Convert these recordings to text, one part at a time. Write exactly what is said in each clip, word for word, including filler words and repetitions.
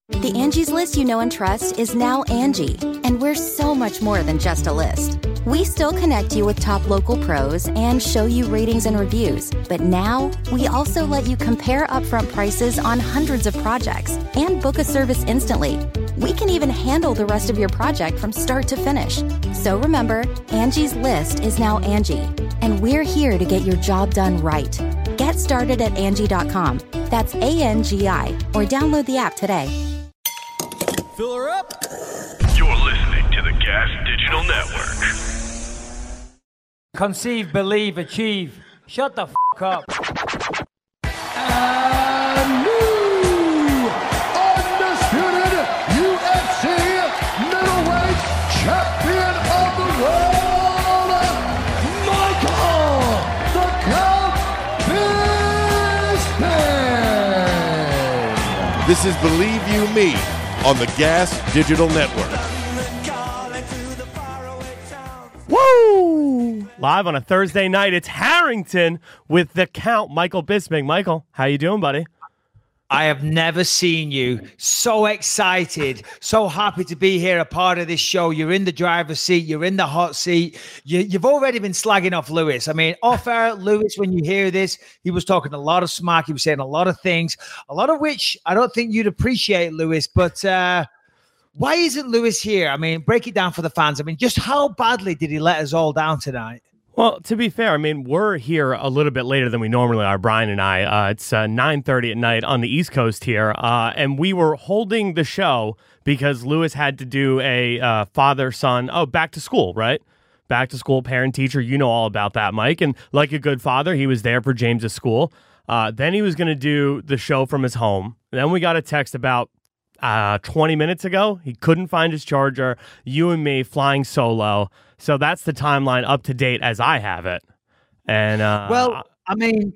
The Angie's List you know and trust is now Angie, and we're so much more than just a list. We still connect you with top local pros and show you ratings and reviews, but now we also let you compare upfront prices on hundreds of projects and book a service instantly. We can even handle the rest of your project from start to finish. So remember, Angie's List is now Angie, and we're here to get your job done right. Get started at Angie dot com. That's A N G I, or download the app today. Fill her up. You're listening to the Gas Digital Network. Conceive, believe, achieve. Shut the f*** up. And new undisputed U F C middleweight champion of the world, Michael the Count Bisping. This is Believe You Me on the Gas Digital Network. Woo! Live on a Thursday night, it's Harrington with the Count, Michael Bisping. Michael, how you doing, buddy? I have never seen you so excited, so happy to be here, a part of this show. You're in the driver's seat. You're in the hot seat. You, you've already been slagging off Lewis. I mean, off air, Lewis, when you hear this, he was talking a lot of smack. He was saying a lot of things, a lot of which I don't think you'd appreciate, Lewis. But uh, why isn't Lewis here? I mean, break it down for the fans. I mean, just how badly did he let us all down tonight? Well, to be fair, I mean, we're here a little bit later than we normally are, Brian and I. Uh, it's uh, nine thirty at night on the East Coast here, uh, and we were holding the show because Lewis had to do a uh, father-son, oh, back to school, right? Back to school, parent-teacher, you know all about that, Mike. And like a good father, he was there for James's school. Uh, then he was going to do the show from his home. Then we got a text about uh, twenty minutes ago. He couldn't find his charger. You and me flying solo. So that's the timeline up to date as I have it. And uh, well, I mean,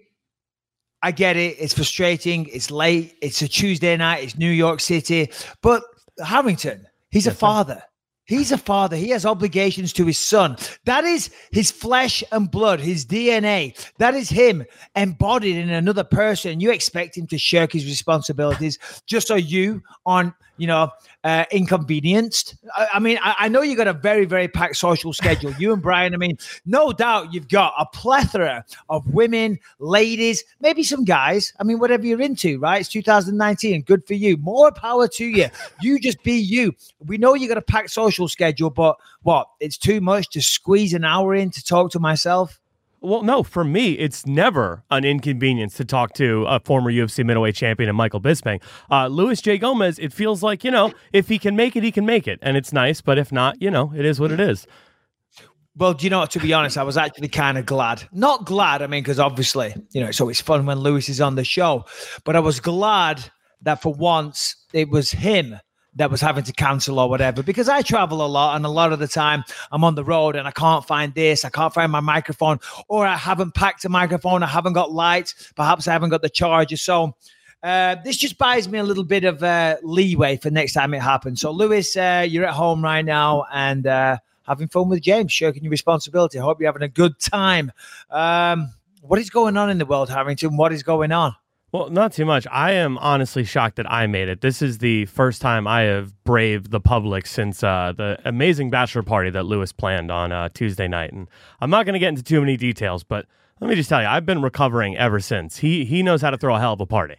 I get it. It's frustrating. It's late. It's a Tuesday night. It's New York City. But Harrington, he's yes, a father. Sir. He's a father. He has obligations to his son. That is his flesh and blood, his D N A. That is him embodied in another person. You expect him to shirk his responsibilities just so you aren't, you know, uh, inconvenienced. I, I mean, I, I know you got a very, very packed social schedule. You and Brian, I mean, no doubt you've got a plethora of women, ladies, maybe some guys. I mean, whatever you're into, right? It's two thousand nineteen. Good for you. More power to you. You just be you. We know you got a packed social schedule, but what? It's too much to squeeze an hour in to talk to myself? Well, no, for me, it's never an inconvenience to talk to a former U F C middleweight champion and Michael Bisping. Uh, Luis J. Gomez, it feels like, you know, if he can make it, he can make it. And it's nice, but if not, you know, it is what it is. Well, do you know what, to be honest, I was actually kind of glad. Not glad, I mean, because obviously, you know, it's always fun when Luis is on the show. But I was glad that for once it was him that was having to cancel or whatever, because I travel a lot, and a lot of the time I'm on the road and I can't find this, I can't find my microphone, or I haven't packed a microphone, I haven't got lights, perhaps I haven't got the charger. So uh, this just buys me a little bit of uh, leeway for next time it happens. So Lewis, uh, you're at home right now and uh, having fun with James, shirking your responsibility. I hope you're having a good time. Um, what is going on in the world, Harrington? What is going on? Well, not too much. I am honestly shocked that I made it. This is the first time I have braved the public since uh, the amazing bachelor party that Lewis planned on uh, Tuesday night. And I'm not going to get into too many details, but let me just tell you, I've been recovering ever since. He he knows how to throw a hell of a party.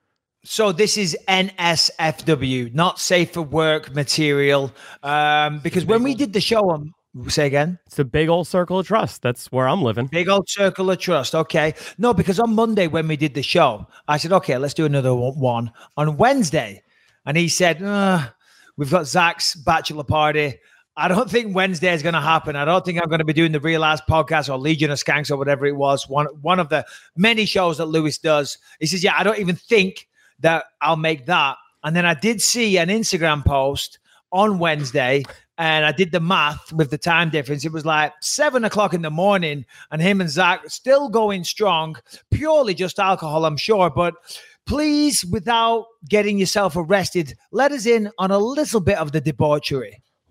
So this is N S F W, not safe for work material, um, because when we did the show on... Say again? It's a big old circle of trust. That's where I'm living. Big old circle of trust. Okay. No, because on Monday when we did the show, I said, okay, let's do another one on Wednesday. And he said, uh, we've got Zach's bachelor party. I don't think Wednesday is going to happen. I don't think I'm going to be doing the Real Ass podcast or Legion of Skanks or whatever it was. One, one of the many shows that Lewis does. He says, yeah, I don't even think that I'll make that. And then I did see an Instagram post on Wednesday, and I did the math with the time difference. It was like seven o'clock in the morning, and him and Zach still going strong, purely just alcohol, I'm sure. But please, without getting yourself arrested, let us in on a little bit of the debauchery.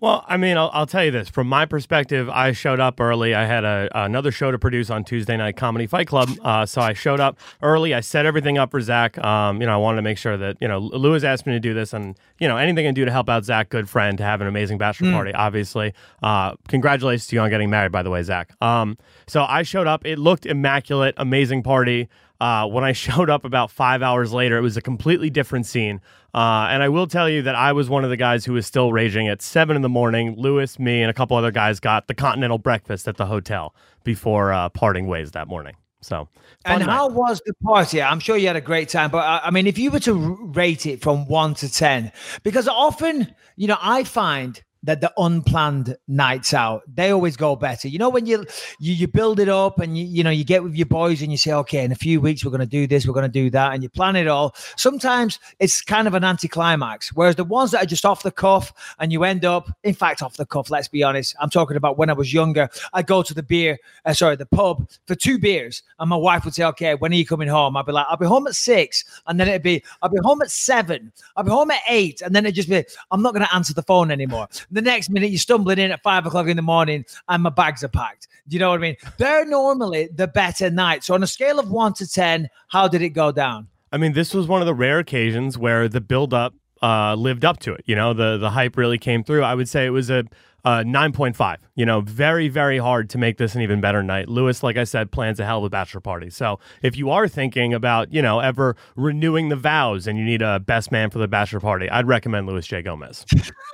Well, I mean, I'll, I'll tell you this. From my perspective, I showed up early. I had a, another show to produce on Tuesday Night Comedy Fight Club, uh, so I showed up early. I set everything up for Zach. Um, you know, I wanted to make sure that, you know, Lewis asked me to do this, and, you know, anything I can do to help out Zach, good friend, to have an amazing bachelor mm. party, obviously. Uh, congratulations to you on getting married, by the way, Zach. Um, so I showed up. It looked immaculate, amazing party. Uh, when I showed up about five hours later, it was a completely different scene. Uh, and I will tell you that I was one of the guys who was still raging at seven in the morning. Lewis, me, and a couple other guys got the continental breakfast at the hotel before uh, parting ways that morning. So, and night. How was the party? I'm sure you had a great time, but uh, I mean, if you were to rate it from one to ten, because often, you know, I find that the unplanned nights out, they always go better. You know, when you you, you build it up and you you know you get with your boys and you say, okay, in a few weeks we're going to do this, we're going to do that, and you plan it all. Sometimes it's kind of an anticlimax. Whereas the ones that are just off the cuff and you end up, in fact, off the cuff. Let's be honest. I'm talking about when I was younger. I'd go to the beer, uh, sorry, the pub for two beers, and my wife would say, okay, when are you coming home? I'd be like, I'll be home at six, and then it'd be, I'll be home at seven, I'll be home at eight, and then it'd just be, I'm not going to answer the phone anymore. The next minute, you're stumbling in at five o'clock in the morning and my bags are packed. Do you know what I mean? They're normally the better night. So on a scale of one to ten, how did it go down? I mean, this was one of the rare occasions where the build-up uh, lived up to it. You know, the the hype really came through. I would say it was a Uh, nine point five. You know, very, very hard to make this an even better night. Lewis, like I said, plans a hell of a bachelor party. So if you are thinking about, you know, ever renewing the vows and you need a best man for the bachelor party, I'd recommend Luis J. Gomez.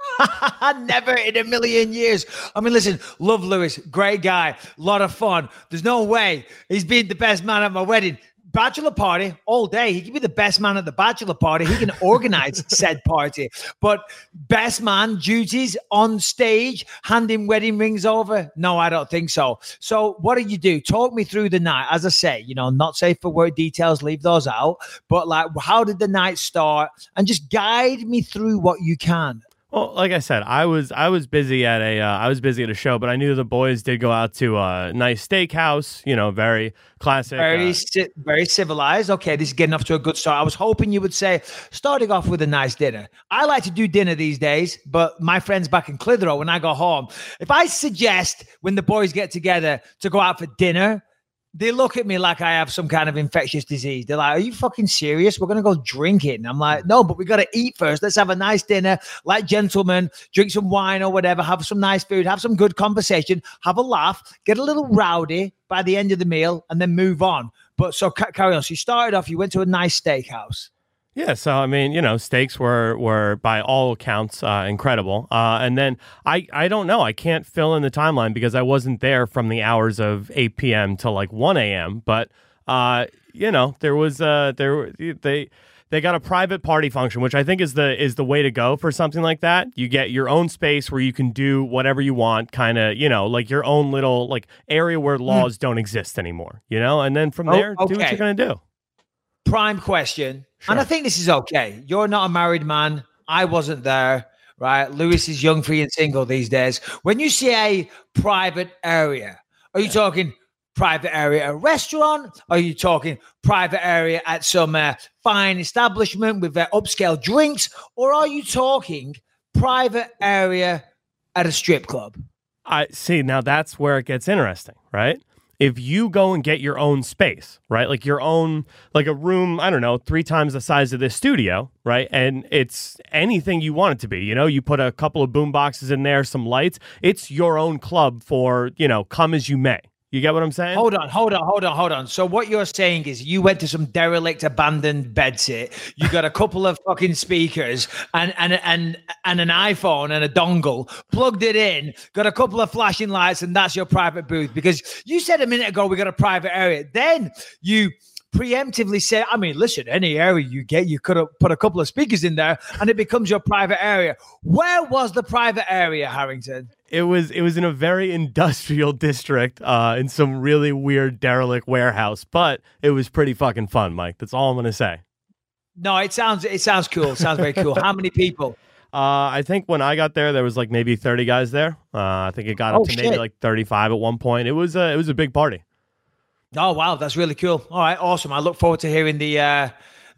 Never in a million years. I mean, listen, love Lewis. Great guy. A lot of fun. There's no way he's been the best man at my wedding. Bachelor party all day. He can be the best man at the bachelor party. He can organize said party. But best man duties on stage, handing wedding rings over? No, I don't think so. So what do you do? Talk me through the night. As I say, you know, not safe for work details, leave those out. But like, how did the night start? And just guide me through what you can. Well, like I said, I was I was busy at a uh, I was busy at a show, but I knew the boys did go out to a nice steakhouse. You know, very classic, very uh, ci- very civilized. Okay, this is getting off to a good start. I was hoping you would say starting off with a nice dinner. I like to do dinner these days, but my friends back in Clitheroe, when I go home, if I suggest when the boys get together to go out for dinner, they look at me like I have some kind of infectious disease. They're like, are you fucking serious? We're going to go drinking. I'm like, no, but we got to eat first. Let's have a nice dinner, like gentlemen, drink some wine or whatever, have some nice food, have some good conversation, have a laugh, get a little rowdy by the end of the meal, and then move on. But so ca- carry on. So you started off, you went to a nice steakhouse. Yeah, so I mean, you know, steaks were were by all accounts uh, incredible, uh, and then I I don't know, I can't fill in the timeline because I wasn't there from the hours of eight p.m. to like one a.m. But uh, you know, there was uh there they they got a private party function, which I think is the is the way to go for something like that. You get your own space where you can do whatever you want, kind of, you know, like your own little like area where laws mm. don't exist anymore, you know, and then from there, oh, okay. do what you're gonna do. Prime question. Sure. And I think this is okay. You're not a married man. I wasn't there, right? Lewis is young, free, and single these days. When you say private area, are you yeah. talking private area at a restaurant? Are you talking private area at some uh, fine establishment with uh, upscale drinks? Or are you talking private area at a strip club? I see. Now that's where it gets interesting, right? If you go and get your own space, right? Like your own, like a room, I don't know, three times the size of this studio, right? And it's anything you want it to be. You know, you put a couple of boom boxes in there, some lights. It's your own club for, you know, come as you may. You get what I'm saying? Hold on, hold on, hold on, hold on. So what you're saying is you went to some derelict, abandoned bedsit. You got a couple of fucking speakers and and and and an iPhone and a dongle, plugged it in, got a couple of flashing lights, and that's your private booth. Because you said a minute ago we got a private area. Then you preemptively say, I mean, listen, any area you get, you could have put a couple of speakers in there and it becomes your private area. Where was the private area, Harrington? It was it was in a very industrial district uh, in some really weird derelict warehouse, but it was pretty fucking fun, Mike. That's all I'm going to say. No, it sounds it sounds cool. It sounds very cool. How many people? Uh, I think when I got there, there was like maybe thirty guys there. Uh, I think it got up oh, to shit. maybe like thirty-five at one point. It was a, it was a big party. Oh, wow. That's really cool. All right. Awesome. I look forward to hearing the uh,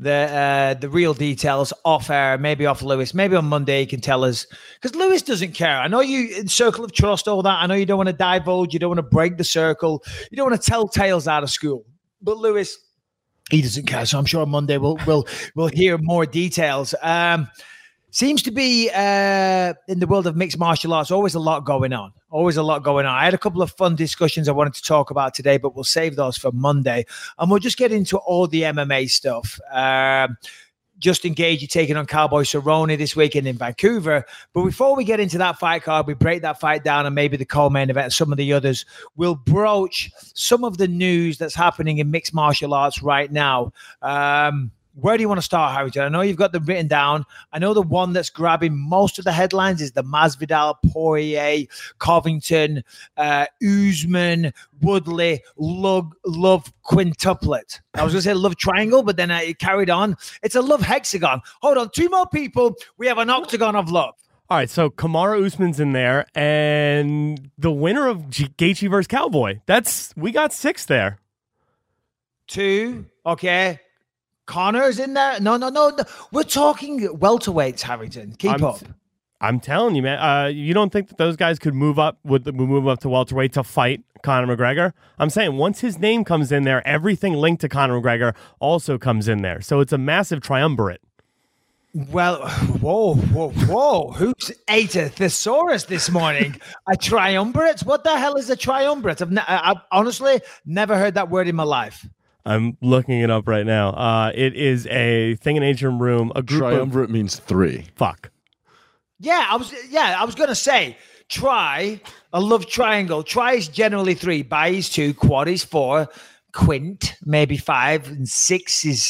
the uh, the real details off air, maybe off Lewis, maybe on Monday he can tell us, because Lewis doesn't care. I know you in circle of trust, all that. I know you don't want to divulge, you don't want to break the circle, you don't want to tell tales out of school. But Lewis, he doesn't care. So I'm sure on Monday we'll we'll we'll hear more details. Um, Seems to be uh, in the world of mixed martial arts, always a lot going on. Always a lot going on. I had a couple of fun discussions I wanted to talk about today, but we'll save those for Monday. And we'll just get into all the M M A stuff. Um, Justin Gaethje taking on Cowboy Cerrone this weekend in Vancouver. But before we get into that fight card, we break that fight down and maybe the co-main event and some of the others. We'll broach some of the news that's happening in mixed martial arts right now. Um Where do you want to start, Harrington? I know you've got them written down. I know the one that's grabbing most of the headlines is the Masvidal, Poirier, Covington, uh, Usman, Woodley, Love, Love quintuplet. I was going to say love triangle, but then I carried on. It's a love hexagon. Hold on, two more people. We have an octagon of love. All right, so Kamaru Usman's in there, and the winner of G- Gaethje versus Cowboy. That's we got six there. Two, okay. Connor's in there. No, no, no, no. We're talking welterweights, Harrington. Keep I'm, up. I'm telling you, man. Uh, you don't think that those guys could move up? Would move up to welterweight to fight Conor McGregor? I'm saying once his name comes in there, everything linked to Conor McGregor also comes in there. So it's a massive triumvirate. Well, whoa, whoa, whoa. Who's ate a thesaurus this morning? A triumvirate? What the hell is a triumvirate? I've, ne- I've honestly never heard that word in my life. I'm looking it up right now. Uh, it is a thing in ancient room. A group Triumvirate of, means three. Fuck. Yeah, I was. Yeah, I was gonna say tri. A love triangle. Tri is generally three. Bi is two. Quad is four. Quint maybe five, and six is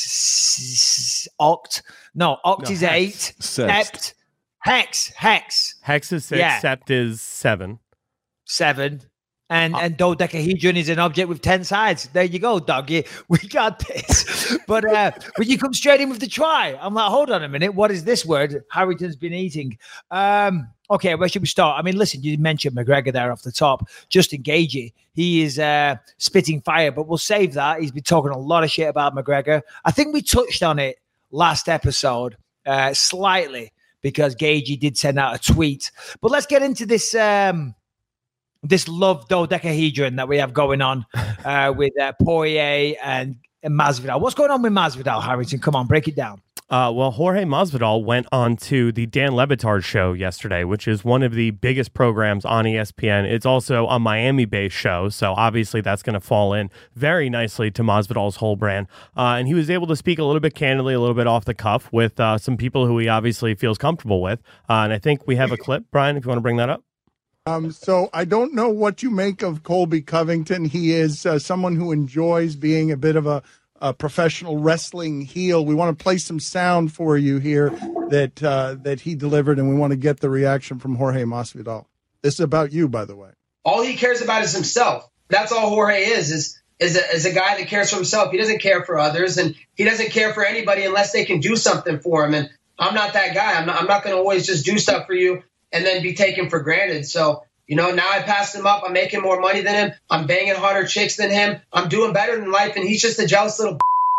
s- oct. No, oct No, is hex. eight. Sept. Sept. Hex. Hex. Hex is six. Yeah. Sept is seven. Seven. And and dodecahedron is an object with ten sides. There you go, doggy. We got this. But uh, when you come straight in with the try, I'm like, hold on a minute. What is this word Harrington's been eating? Um, okay, where should we start? I mean, listen, you mentioned McGregor there off the top. Justin Gaethje, he is uh, spitting fire, but we'll save that. He's been talking a lot of shit about McGregor. I think we touched on it last episode uh, slightly because Gaethje did send out a tweet. But let's get into this... Um, This love dodecahedron that we have going on uh, with uh, Poirier and, and Masvidal. What's going on with Masvidal, Harrington? Come on, break it down. Uh, well, Jorge Masvidal went on to the Dan Le Batard show yesterday, which is one of the biggest programs on E S P N. It's also a Miami-based show, so obviously that's going to fall in very nicely to Masvidal's whole brand. Uh, and he was able to speak a little bit candidly, a little bit off the cuff with uh, some people who he obviously feels comfortable with. Uh, and I think we have a clip, Brian, if you want to bring that up. Um, so I don't know what you make of Colby Covington. He is uh, someone who enjoys being a bit of a, a professional wrestling heel. We want to play some sound for you here that uh, that he delivered, and we want to get the reaction from Jorge Masvidal. This is about you, by the way. All he cares about is himself. That's all Jorge is, is, is, a, is a guy that cares for himself. He doesn't care for others, and he doesn't care for anybody unless they can do something for him. And I'm not that guy. I'm not, I'm not going to always just do stuff for you and then be taken for granted. So, you know, now I passed him up. I'm making more money than him. I'm banging harder chicks than him. I'm doing better than life, and he's just a jealous little.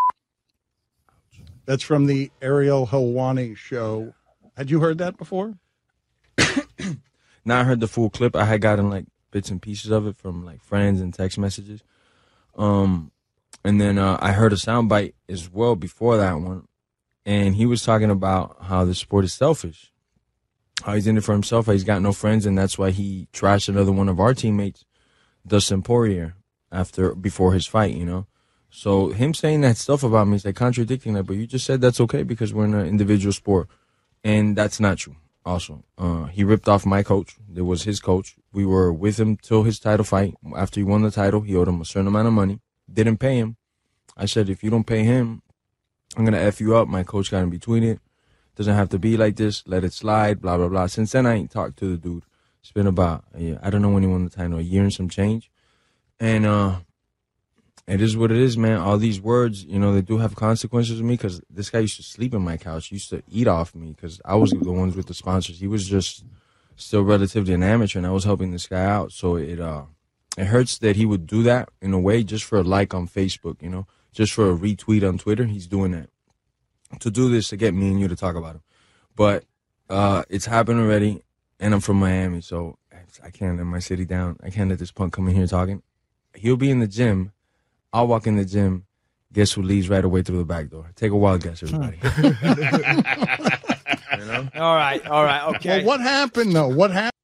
That's from the Ariel Helwani show. Had you heard that before? Now I heard the full clip. I had gotten like bits and pieces of it from like friends and text messages. Um, and then uh, I heard a soundbite as well before that one, and he was talking about how the sport is selfish. How he's in it for himself, how he's got no friends, and that's why he trashed another one of our teammates, Dustin Poirier, after before his fight, you know. So him saying that stuff about me is like contradicting that, but you just said that's okay because we're in an individual sport, and that's not true. Also, uh, he ripped off my coach. It was his coach. We were with him till his title fight. After he won the title, he owed him a certain amount of money. Didn't pay him. I said, if you don't pay him, I'm gonna F you up. My coach got in between it. Doesn't have to be like this. Let it slide, blah, blah, blah. Since then, I ain't talked to the dude. It's been about, yeah, I don't know when he won the title, a year and some change. And uh, it is what it is, man. All these words, you know, they do have consequences with me because this guy used to sleep in my couch. He used to eat off me because I was the ones with the sponsors. He was just still relatively an amateur, and I was helping this guy out. So it uh, it hurts that he would do that in a way just for a like on Facebook, you know, just for a retweet on Twitter. He's doing that. to do this to get me and you to talk about him. But uh, it's happened already, and I'm from Miami, so I can't let my city down. I can't let this punk come in here talking. He'll be in the gym. I'll walk in the gym. Guess who leaves right away through the back door? Take a wild guess, everybody. You know? All right, all right, okay. Well, what happened, though? What happened?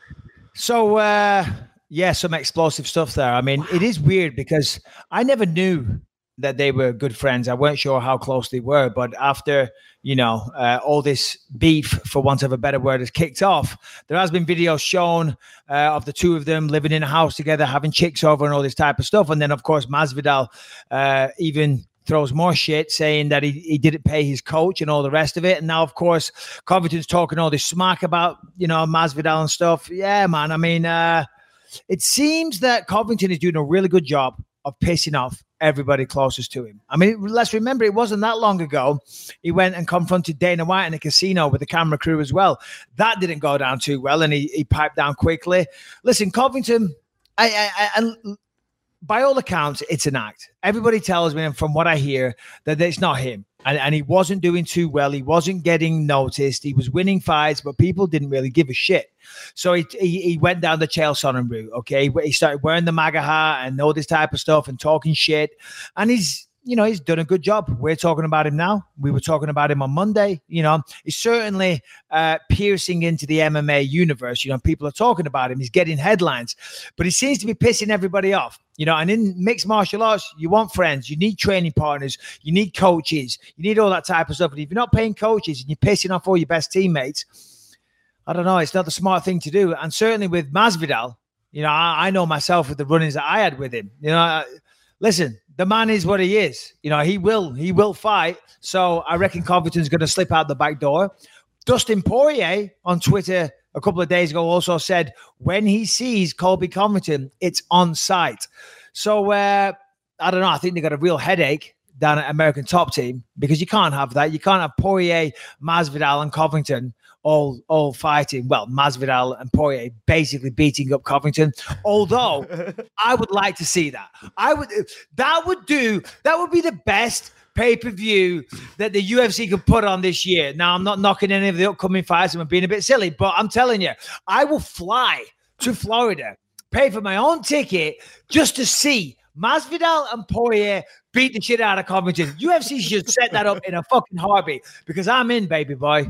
So, uh, yeah, some explosive stuff there. I mean, it is weird because I never knew that they were good friends. I weren't sure how close they were, but after, you know, uh, all this beef, for want of a better word, has kicked off, there has been videos shown uh, of the two of them living in a house together, having chicks over and all this type of stuff. And then, of course, Masvidal uh, even throws more shit, saying that he, he didn't pay his coach and all the rest of it. And now, of course, Covington's talking all this smack about, you know, Masvidal and stuff. Yeah, man. I mean, uh, it seems that Covington is doing a really good job of pissing off everybody closest to him. I mean, let's remember, it wasn't that long ago he went and confronted Dana White in a casino with the camera crew as well. That didn't go down too well, and he, he piped down quickly. Listen, Covington, I, I, I, I by all accounts, it's an act. Everybody tells me, and from what I hear, that it's not him. And, and he wasn't doing too well. He wasn't getting noticed. He was winning fights, but people didn't really give a shit. So he he, he went down the Chael Sonnen route, okay? He started wearing the MAGA hat and all this type of stuff and talking shit. And he's, you know, he's done a good job. We're talking about him now. We were talking about him on Monday. You know, he's certainly uh, piercing into the M M A universe. You know, people are talking about him. He's getting headlines. But he seems to be pissing everybody off. You know, and in mixed martial arts, you want friends. You need training partners. You need coaches. You need all that type of stuff. And if you're not paying coaches and you're pissing off all your best teammates, I don't know. It's not the smart thing to do. And certainly with Masvidal, you know, I, I know myself with the run-ins that I had with him. You know, uh, listen, the man is what he is. You know, he will, he will fight. So I reckon Covington's going to slip out the back door. Dustin Poirier on Twitter a couple of days ago also said when he sees Colby Covington, it's on site. So uh, I don't know. I think they got a real headache down at American Top Team because you can't have that. You can't have Poirier, Masvidal, and Covington all all fighting. Well, Masvidal and Poirier basically beating up Covington. Although I would like to see that. I would. That would do. That would be the best pay-per-view that the U F C could put on this year. Now, I'm not knocking any of the upcoming fights and I'm being a bit silly, but I'm telling you, I will fly to Florida, pay for my own ticket just to see Masvidal and Poirier beat the shit out of Covington. U F C should set that up in a fucking heartbeat because I'm in, baby boy.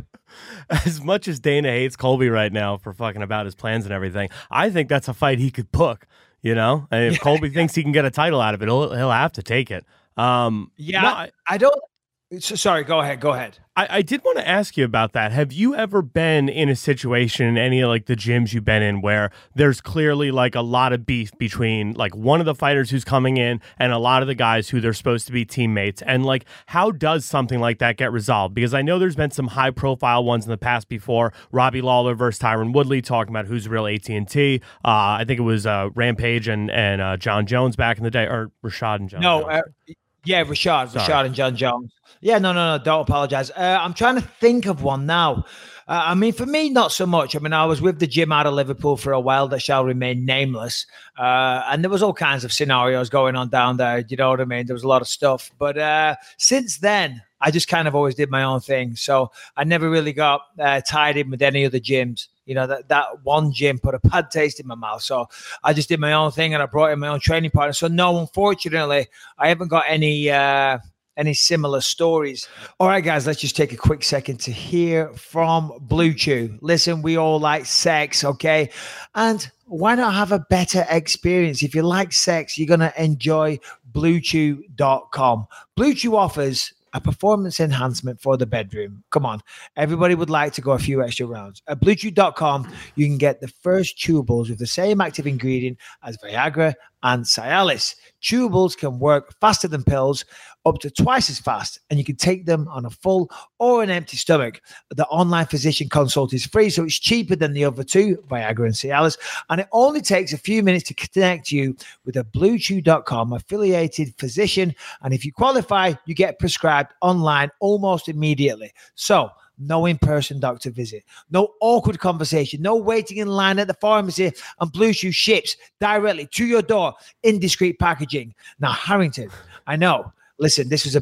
As much as Dana hates Colby right now for fucking about his plans and everything, I think that's a fight he could book, you know? And if yeah, Colby yeah. thinks he can get a title out of it, he'll, he'll have to take it. Um, yeah, no, I, I don't. So, sorry, go ahead. Go ahead. I, I did want to ask you about that. Have you ever been in a situation in any of like the gyms you've been in where there's clearly like a lot of beef between like one of the fighters who's coming in and a lot of the guys who they're supposed to be teammates? And like, how does something like that get resolved? Because I know there's been some high profile ones in the past before. Robbie Lawler versus Tyron Woodley, talking about who's real A T and T. Uh, I think it was uh, Rampage and and uh, John Jones back in the day, or Rashad and John. No. Jones. Uh, Yeah, Rashad, Sorry. Rashad and John Jones. Yeah, no, no, no, don't apologize. Uh, I'm trying to think of one now. Uh, I mean, for me, not so much. I mean, I was with the gym out of Liverpool for a while that shall remain nameless. Uh, and there was all kinds of scenarios going on down there. You know what I mean? There was a lot of stuff. But uh, since then, I just kind of always did my own thing. So I never really got uh, tied in with any other gyms. You know, that, that one gym put a bad taste in my mouth. So I just did my own thing and I brought in my own training partner. So no, unfortunately, I haven't got any uh, any similar stories. All right, guys, let's just take a quick second to hear from Blue Chew. Listen, we all like sex, okay? And why not have a better experience? If you like sex, you're going to enjoy blue chew dot com. Blue Chew offers a performance enhancement for the bedroom. Come on. Everybody would like to go a few extra rounds. At blue chew dot com, you can get the first chewables with the same active ingredient as Viagra and Cialis. Chewables can work faster than pills, up to twice as fast, and you can take them on a full or an empty stomach. The online physician consult is free, so it's cheaper than the other two, Viagra and Cialis, and it only takes a few minutes to connect you with a blue chew dot com affiliated physician, and if you qualify, you get prescribed online almost immediately. So, no in-person doctor visit, no awkward conversation, no waiting in line at the pharmacy, and Blue Chew ships directly to your door in discreet packaging. Now, Harrington, I know, listen, this was a big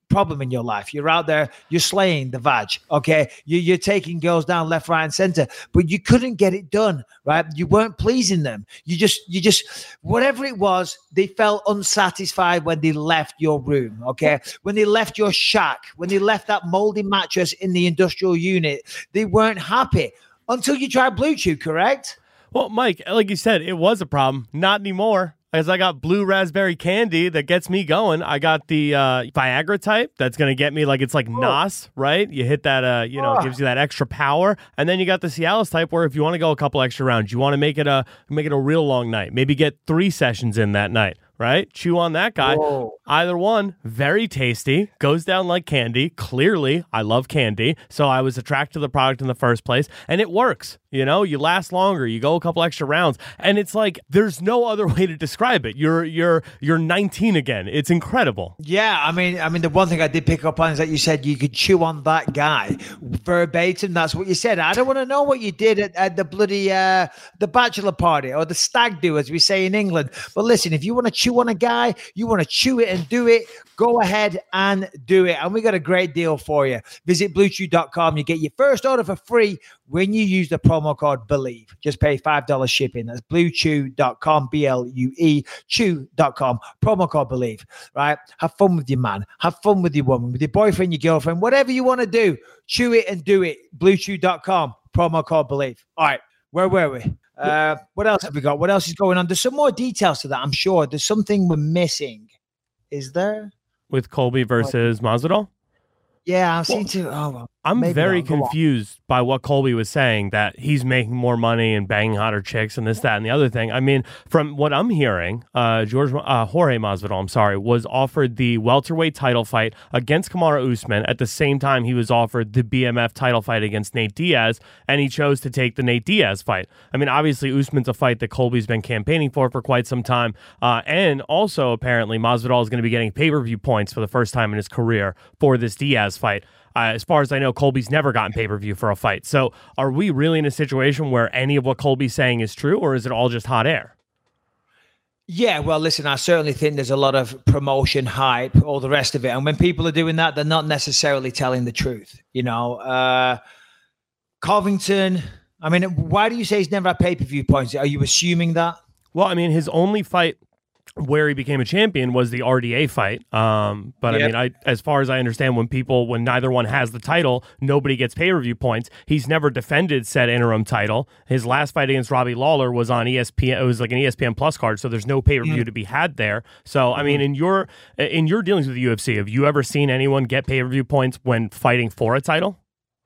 problem in your life. You're out there, you're slaying the vag, okay? You, you're taking girls down left, right, and center, but you couldn't get it done, right? You weren't pleasing them. You just, you just, whatever it was, they felt unsatisfied when they left your room, okay? When they left your shack, when they left that moldy mattress in the industrial unit, they weren't happy until you tried Blue Chew, correct? Well, Mike, like you said, it was a problem. Not anymore. As I got blue raspberry candy that gets me going. I got the uh, Viagra type that's going to get me like it's like oh. N O S, right? You hit that, uh, you know, oh. gives you that extra power. And then you got the Cialis type where if you want to go a couple extra rounds, you want to make it a make it a real long night. Maybe get three sessions in that night. Right? Chew on that guy. Whoa. Either one, very tasty, goes down like candy. Clearly, I love candy, so I was attracted to the product in the first place, and it works. You know, you last longer, you go a couple extra rounds, and it's like there's no other way to describe it. You're you're you're nineteen again. It's incredible. Yeah, I mean, I mean, the one thing I did pick up on is that you said you could chew on that guy verbatim. That's what you said. I don't want to know what you did at, at the bloody uh, the bachelor party or the stag do, as we say in England. But listen, if you want to chew on a guy, you want to chew it and do it, go ahead and do it. And we got a great deal for you. Visit blue chew dot com. You get your first order for free when you use the promo code BELIEVE. Just pay five dollars shipping. That's blue chew dot com, B L U E, chew dot com. Promo code BELIEVE, right? Have fun with your man. Have fun with your woman, with your boyfriend, your girlfriend, whatever you want to do. Chew it and do it. blue chew dot com, promo code BELIEVE. All right, where were we? Uh, what else have we got? What else is going on? There's some more details to that, I'm sure. There's something we're missing. Is there? With Colby versus Masvidal? Yeah, I've seen two. Oh, well, I'm very not. confused by what Colby was saying, that he's making more money and banging hotter chicks and this, that, and the other thing. I mean, from what I'm hearing, uh, George uh, Jorge Masvidal, I'm sorry, was offered the welterweight title fight against Kamaru Usman at the same time he was offered the B M F title fight against Nate Diaz, and he chose to take the Nate Diaz fight. I mean, obviously, Usman's a fight that Colby's been campaigning for for quite some time, uh, and also, apparently, Masvidal is going to be getting pay-per-view points for the first time in his career for this Diaz fight. Uh, as far as I know, Colby's never gotten pay-per-view for a fight. So are we really in a situation where any of what Colby's saying is true, or is it all just hot air? Yeah, well, listen, I certainly think there's a lot of promotion, hype, all the rest of it. And when people are doing that, they're not necessarily telling the truth. You know, uh, Covington, I mean, why do you say he's never had pay-per-view points? Are you assuming that? Well, I mean, his only fight where he became a champion was the R D A fight. Um, but yep. I mean, I, as far as I understand, when people, when neither one has the title, nobody gets pay-per-view points. He's never defended said interim title. His last fight against Robbie Lawler was on E S P N. It was like an E S P N Plus card, so there's no pay-per-view mm. to be had there. So, I mean, in your in your dealings with the U F C, have you ever seen anyone get pay-per-view points when fighting for a title?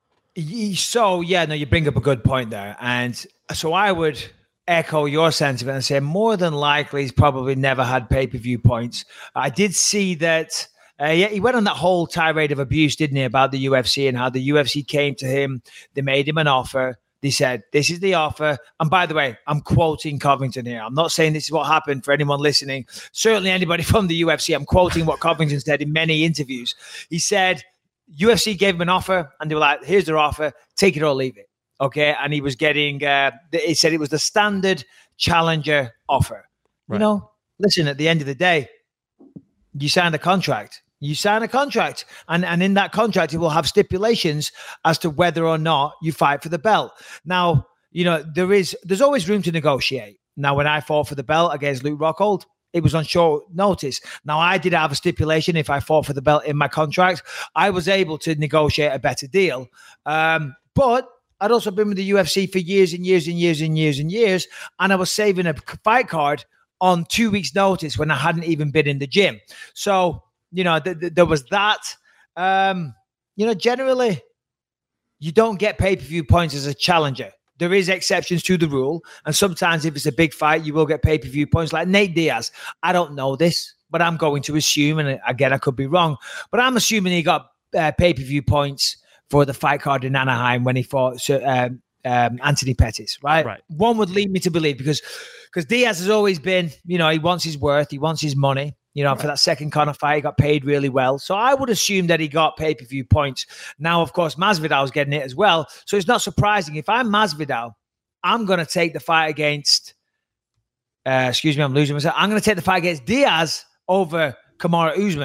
So, yeah, no, you bring up a good point there. And so I would echo your sentiment and say more than likely he's probably never had pay-per-view points. I did see that uh, yeah, he went on that whole tirade of abuse, didn't he, about the U F C and how the U F C came to him. They made him an offer. They said, this is the offer. And by the way, I'm quoting Covington here. I'm not saying this is what happened for anyone listening. Certainly anybody from the U F C. I'm quoting what Covington said in many interviews. He said, U F C gave him an offer and they were like, here's their offer. Take it or leave it. Okay, and he was getting, uh, he said it was the standard challenger offer. Right. You know, listen, at the end of the day, you signed a contract. You sign a contract. And, and in that contract, it will have stipulations as to whether or not you fight for the belt. Now, you know, there is, there's always room to negotiate. Now, when I fought for the belt against Luke Rockhold, it was on short notice. Now, I did have a stipulation if I fought for the belt in my contract. I was able to negotiate a better deal. Um, but I'd also been with the U F C for years and years and years and years and years, and I was saving a fight card on two weeks' notice when I hadn't even been in the gym. So, you know, th- th- there was that. Um, you know, generally, you don't get pay-per-view points as a challenger. There is exceptions to the rule, and sometimes if it's a big fight, you will get pay-per-view points like Nate Diaz. I don't know this, but I'm going to assume, and again, I could be wrong, but I'm assuming he got uh, pay-per-view points for the fight card in Anaheim when he fought um, um, Anthony Pettis, right? Right. One would lead me to believe because because Diaz has always been, you know, he wants his worth, he wants his money. You know, right. For that second Conor fight, he got paid really well. So I would assume that he got pay-per-view points. Now, of course, Masvidal's getting it as well. So it's not surprising. If I'm Masvidal, I'm going to take the fight against, uh, excuse me, I'm losing myself. I'm going to take the fight against Diaz over Kamaru Usman.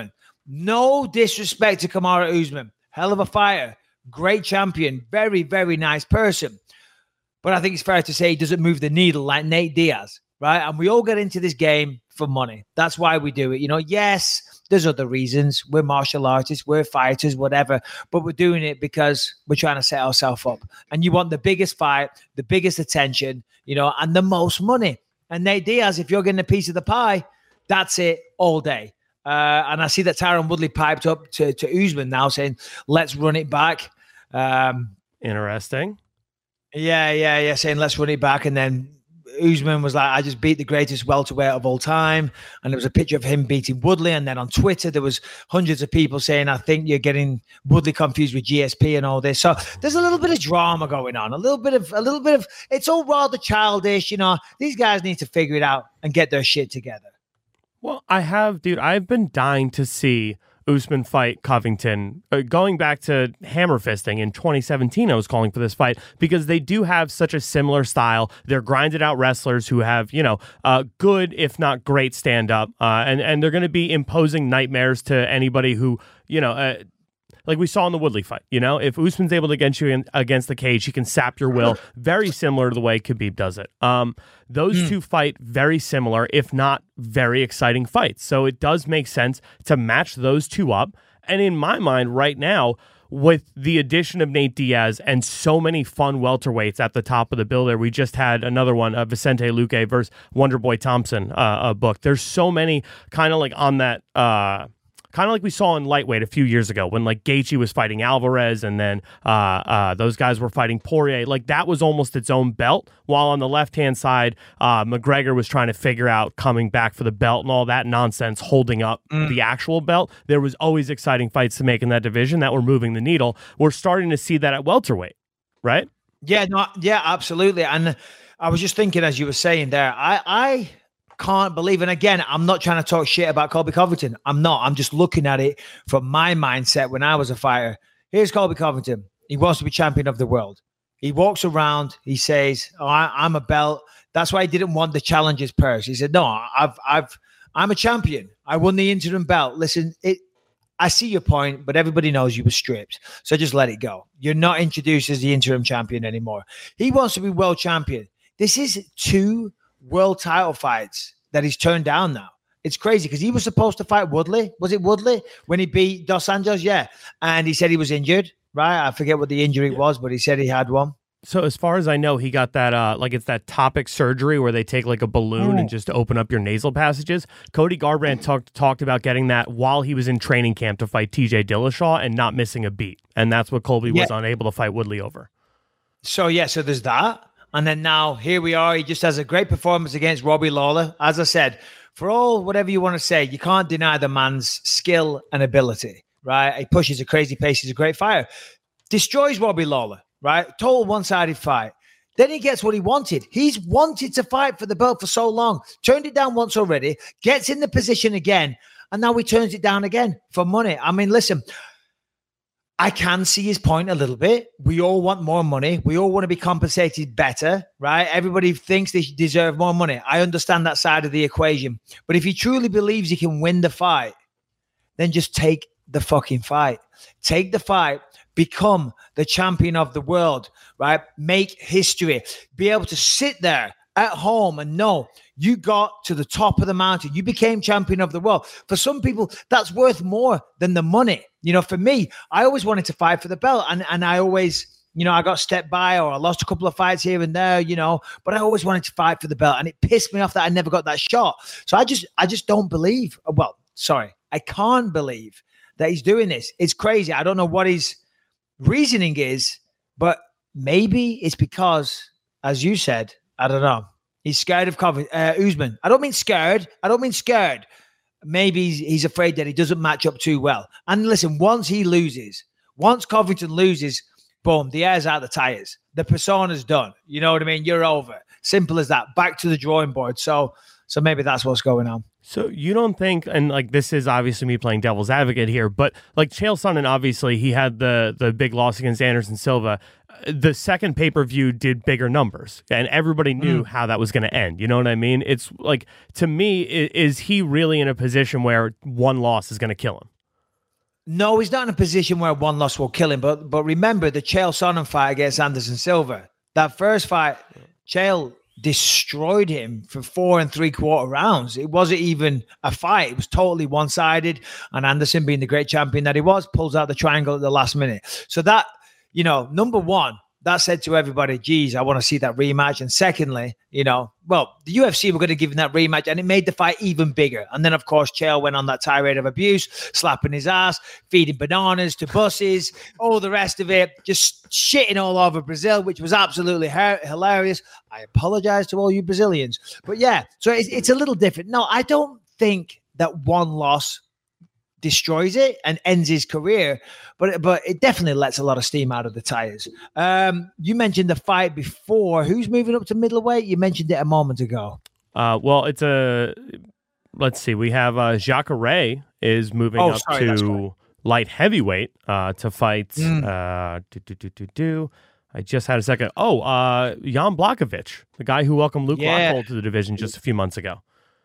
No disrespect to Kamaru Usman. Hell of a fighter. Great champion. Very, very nice person. But I think it's fair to say he doesn't move the needle like Nate Diaz, right? And we all get into this game for money. That's why we do it. You know, yes, there's other reasons. We're martial artists, we're fighters, whatever. But we're doing it because we're trying to set ourselves up. And you want the biggest fight, the biggest attention, you know, and the most money. And Nate Diaz, if you're getting a piece of the pie, that's it all day. Uh, and I see that Tyron Woodley piped up to, to Usman now saying, let's run it back. Um, Interesting. Yeah, yeah, yeah, saying let's run it back. And then Usman was like, I just beat the greatest welterweight of all time. And there was a picture of him beating Woodley. And then on Twitter, there was hundreds of people saying, I think you're getting Woodley confused with G S P and all this. So there's a little bit of drama going on, a little bit of, a little bit of, it's all rather childish. You know, these guys need to figure it out and get their shit together. Well, I have, dude, I've been dying to see Usman fight Covington. Uh, going back to hammer fisting in twenty seventeen, I was calling for this fight because they do have such a similar style. They're grinded out wrestlers who have, you know, uh, good, if not great stand up. Uh, and, and they're going to be imposing nightmares to anybody who, you know, uh, like we saw in the Woodley fight. You know, if Usman's able to get you in, against the cage, he can sap your will. Very similar to the way Khabib does it. Um, those mm. two fight very similar, if not very exciting fights. So it does make sense to match those two up. And in my mind right now, with the addition of Nate Diaz and so many fun welterweights at the top of the bill there, we just had another one, uh, Vicente Luque versus Wonderboy Thompson uh, a book. There's so many kind of like on that... Uh, Kind of like we saw in lightweight a few years ago when like Gaethje was fighting Alvarez and then uh, uh, those guys were fighting Poirier. Like that was almost its own belt. While on the left-hand side, uh, McGregor was trying to figure out coming back for the belt and all that nonsense, holding up mm. the actual belt. There was always exciting fights to make in that division that were moving the needle. We're starting to see that at welterweight, right? Yeah, no, yeah, absolutely. And I was just thinking as you were saying there, I... I... can't believe, and again, I'm not trying to talk shit about Colby Covington. I'm not. I'm just looking at it from my mindset when I was a fighter. Here's Colby Covington. He wants to be champion of the world. He walks around. He says, oh, I, I'm a belt. That's why he didn't want the challenger's purse. He said, no, I've, I've, I'm a champion. I won the interim belt. Listen, it. I see your point, but everybody knows you were stripped. So just let it go. You're not introduced as the interim champion anymore. He wants to be world champion. This is two world title fights that he's turned down now. It's crazy because he was supposed to fight Woodley. Was it Woodley when he beat Dos Anjos? Yeah. And he said he was injured, right? I forget what the injury yeah. was, but he said he had one. So as far as I know, he got that, uh, like it's that topic surgery where they take like a balloon oh. and just open up your nasal passages. Cody Garbrandt talked talked about getting that while he was in training camp to fight T J Dillashaw and not missing a beat. And that's what Colby yeah. was unable to fight Woodley over. So, yeah, so there's that. And then now here we are. He just has a great performance against Robbie Lawler. As I said, for all whatever you want to say, you can't deny the man's skill and ability, right? He pushes a crazy pace. He's a great fighter. Destroys Robbie Lawler, right? Total one-sided fight. Then he gets what he wanted. He's wanted to fight for the belt for so long. Turned it down once already. Gets in the position again. And now he turns it down again for money. I mean, listen, I can see his point a little bit. We all want more money. We all want to be compensated better, right? Everybody thinks they deserve more money. I understand that side of the equation. But if he truly believes he can win the fight, then just take the fucking fight. Take the fight. Become the champion of the world, right? Make history. Be able to sit there at home and know you got to the top of the mountain. You became champion of the world. For some people, that's worth more than the money. You know, for me, I always wanted to fight for the belt. And, and I always, you know, I got stepped by or I lost a couple of fights here and there, you know, but I always wanted to fight for the belt. And it pissed me off that I never got that shot. So I just, I just don't believe, well, sorry, I can't believe that he's doing this. It's crazy. I don't know what his reasoning is, but maybe it's because, as you said, I don't know, he's scared of Cov- uh, Usman. I don't mean scared. I don't mean scared. Maybe he's, he's afraid that he doesn't match up too well. And listen, once he loses, once Covington loses, boom, the air's out of the tires. The persona's done. You know what I mean? You're over. Simple as that. Back to the drawing board. So, so maybe that's what's going on. So you don't think, and like this is obviously me playing devil's advocate here, but like Chael Sonnen, obviously he had the the big loss against Anderson Silva. The second pay-per-view did bigger numbers, and everybody knew mm. how that was going to end. You know what I mean? It's like, to me, is, is he really in a position where one loss is going to kill him? No, he's not in a position where one loss will kill him. But but remember the Chael Sonnen fight against Anderson Silva. That first fight, Chael destroyed him for four and three quarter rounds. It wasn't even a fight. It was totally one sided. And Anderson, being the great champion that he was, pulls out the triangle at the last minute. So that, you know, number one, that said to everybody, geez, I want to see that rematch. And secondly, you know, well, the U F C were going to give him that rematch, and it made the fight even bigger. And then, of course, Chael went on that tirade of abuse, slapping his ass, feeding bananas to buses, all the rest of it, just shitting all over Brazil, which was absolutely her- hilarious. I apologize to all you Brazilians. But yeah, so it's, it's a little different. No, I don't think that one loss destroys it and ends his career, but but it definitely lets a lot of steam out of the tires. Um, you mentioned the fight before. Who's moving up to middleweight? You mentioned it a moment ago. Uh, well, it's a let's see. We have uh, Jacare is moving oh, up sorry, to right. light heavyweight uh, to fight. Mm. Uh, do, do, do, do, do. I just had a second. Oh, uh, Jan Blachowicz, the guy who welcomed Luke Yeah. Rockhold to the division just a few months ago.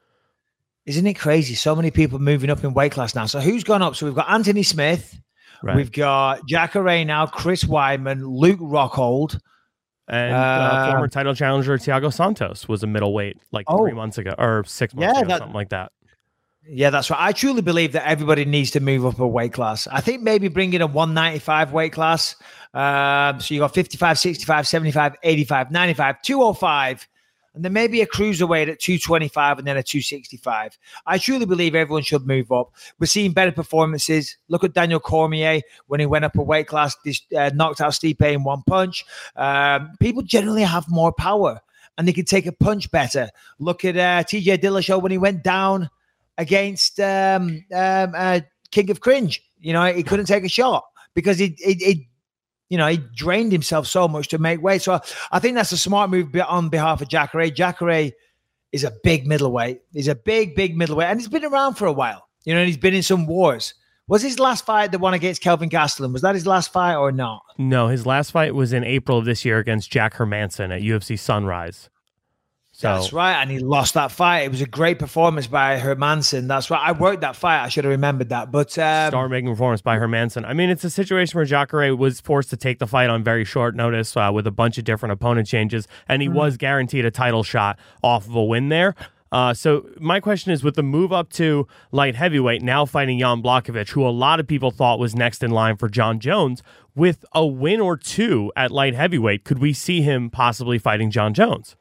Isn't it crazy? So many people moving up in weight class now. So who's gone up? So we've got Anthony Smith. Right. We've got Jacare now, Chris Weidman, Luke Rockhold. And uh, Uh, former title challenger Thiago Santos was a middleweight like Oh. three months ago or six months Yeah, ago, that- something like that. Yeah, that's right. I truly believe that everybody needs to move up a weight class. I think maybe bring in a one ninety-five weight class. Um, so you got fifty-five, sixty-five, seventy-five, eighty-five, ninety-five, two oh five. And then maybe a cruiserweight at two twenty-five and then a two sixty-five. I truly believe everyone should move up. We're seeing better performances. Look at Daniel Cormier when he went up a weight class, this, uh, knocked out Stipe in one punch. Um, people generally have more power and they can take a punch better. Look at uh, T J Dillashaw when he went down against um, um, uh, King of Cringe. You know, he couldn't take a shot because he, he, he You know, he drained himself so much to make weight. So I think that's a smart move on behalf of Jacare. Jacare is a big middleweight. He's a big, big middleweight. And he's been around for a while. You know, and he's been in some wars. Was his last fight the one against Kelvin Gastelum? Was that his last fight or not? No, his last fight was in April of this year against Jack Hermanson at U F C Sunrise. So, That's right. And he lost that fight. It was a great performance by Hermanson. That's right. I worked that fight. I should have remembered that. But um, star-making performance by Hermanson. I mean, it's a situation where Jacare was forced to take the fight on very short notice uh, with a bunch of different opponent changes, and he mm. was guaranteed a title shot off of a win there. Uh, so my question is, with the move up to light heavyweight, now fighting Jan Blachowicz, who a lot of people thought was next in line for John Jones, with a win or two at light heavyweight, could we see him possibly fighting John Jones?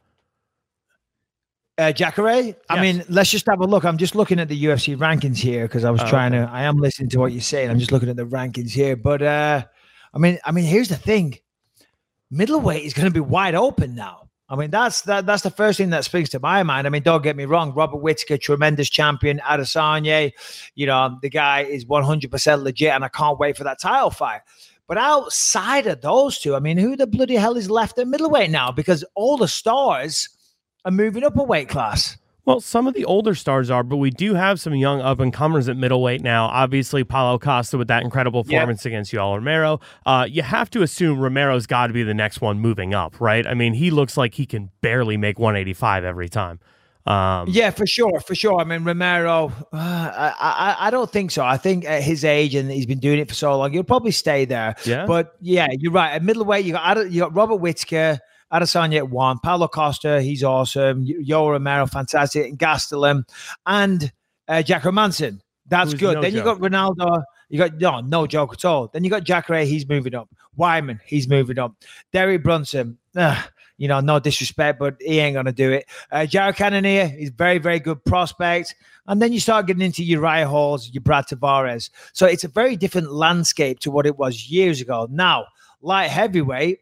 Uh, Jacare? Yes. I mean, let's just have a look. I'm just looking at the U F C rankings here because I was oh, trying okay. to, I am listening to what you're saying. I'm just looking at the rankings here. But, uh, I mean, I mean, here's the thing. Middleweight is going to be wide open now. I mean, that's that, that's the first thing that springs to my mind. I mean, don't get me wrong. Robert Whittaker, tremendous champion. Adesanya, you know, the guy is one hundred percent legit, and I can't wait for that title fight. But outside of those two, I mean, who the bloody hell is left at middleweight now? Because all the stars are moving up a weight class. Well, some of the older stars are, but we do have some young up-and-comers at middleweight now. Obviously, Paulo Costa with that incredible performance yep. against Yoel Romero. Uh, you have to assume Romero's got to be the next one moving up, right? I mean, he looks like he can barely make one eighty-five every time. Um, yeah, for sure, for sure. I mean, Romero, uh, I, I, I don't think so. I think at his age, and he's been doing it for so long, he'll probably stay there. Yeah. But yeah, you're right. At middleweight, you got you got Robert Whittaker, Adesanya at one, Paulo Costa, he's awesome. Yoel Romero, fantastic, and Gastelum, and uh, Jack Hermanson. That's Who's good. No then joke. you got Ronaldo. You got no, no joke at all. Then you got Jacare, he's moving up. Weidman, he's moving up. Derek Brunson, ugh, you know, no disrespect, but he ain't gonna do it. Uh, Jared Cannonier, he's very, very good prospect. And then you start getting into Uriah Halls, your Brad Tavares. So it's a very different landscape to what it was years ago. Now, light heavyweight,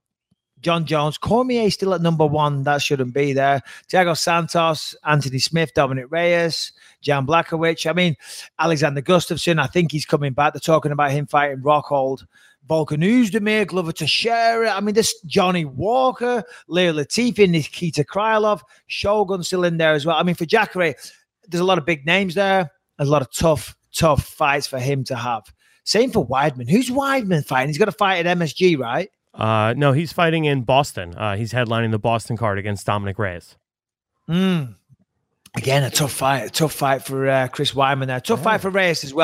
John Jones, Cormier still at number one. That shouldn't be there. Thiago Santos, Anthony Smith, Dominic Reyes, Jan Blachowicz. I mean, Alexander Gustafsson, I think he's coming back. They're talking about him fighting Rockhold. Volkan Oezdemir, Glover Teixeira. I mean, this Johnny Walker, Leo Latifi, Nikita Krylov, Shogun still in there as well. I mean, for Jacare, there's a lot of big names there. There's a lot of tough, tough fights for him to have. Same for Weidman. Who's Weidman fighting? He's got to fight at M S G, right? Uh, no, he's fighting in Boston. Uh, he's headlining the Boston card against Dominic Reyes. Mm. Again, a tough fight. A tough fight for uh, Chris Weidman there. Tough oh. fight for Reyes as well.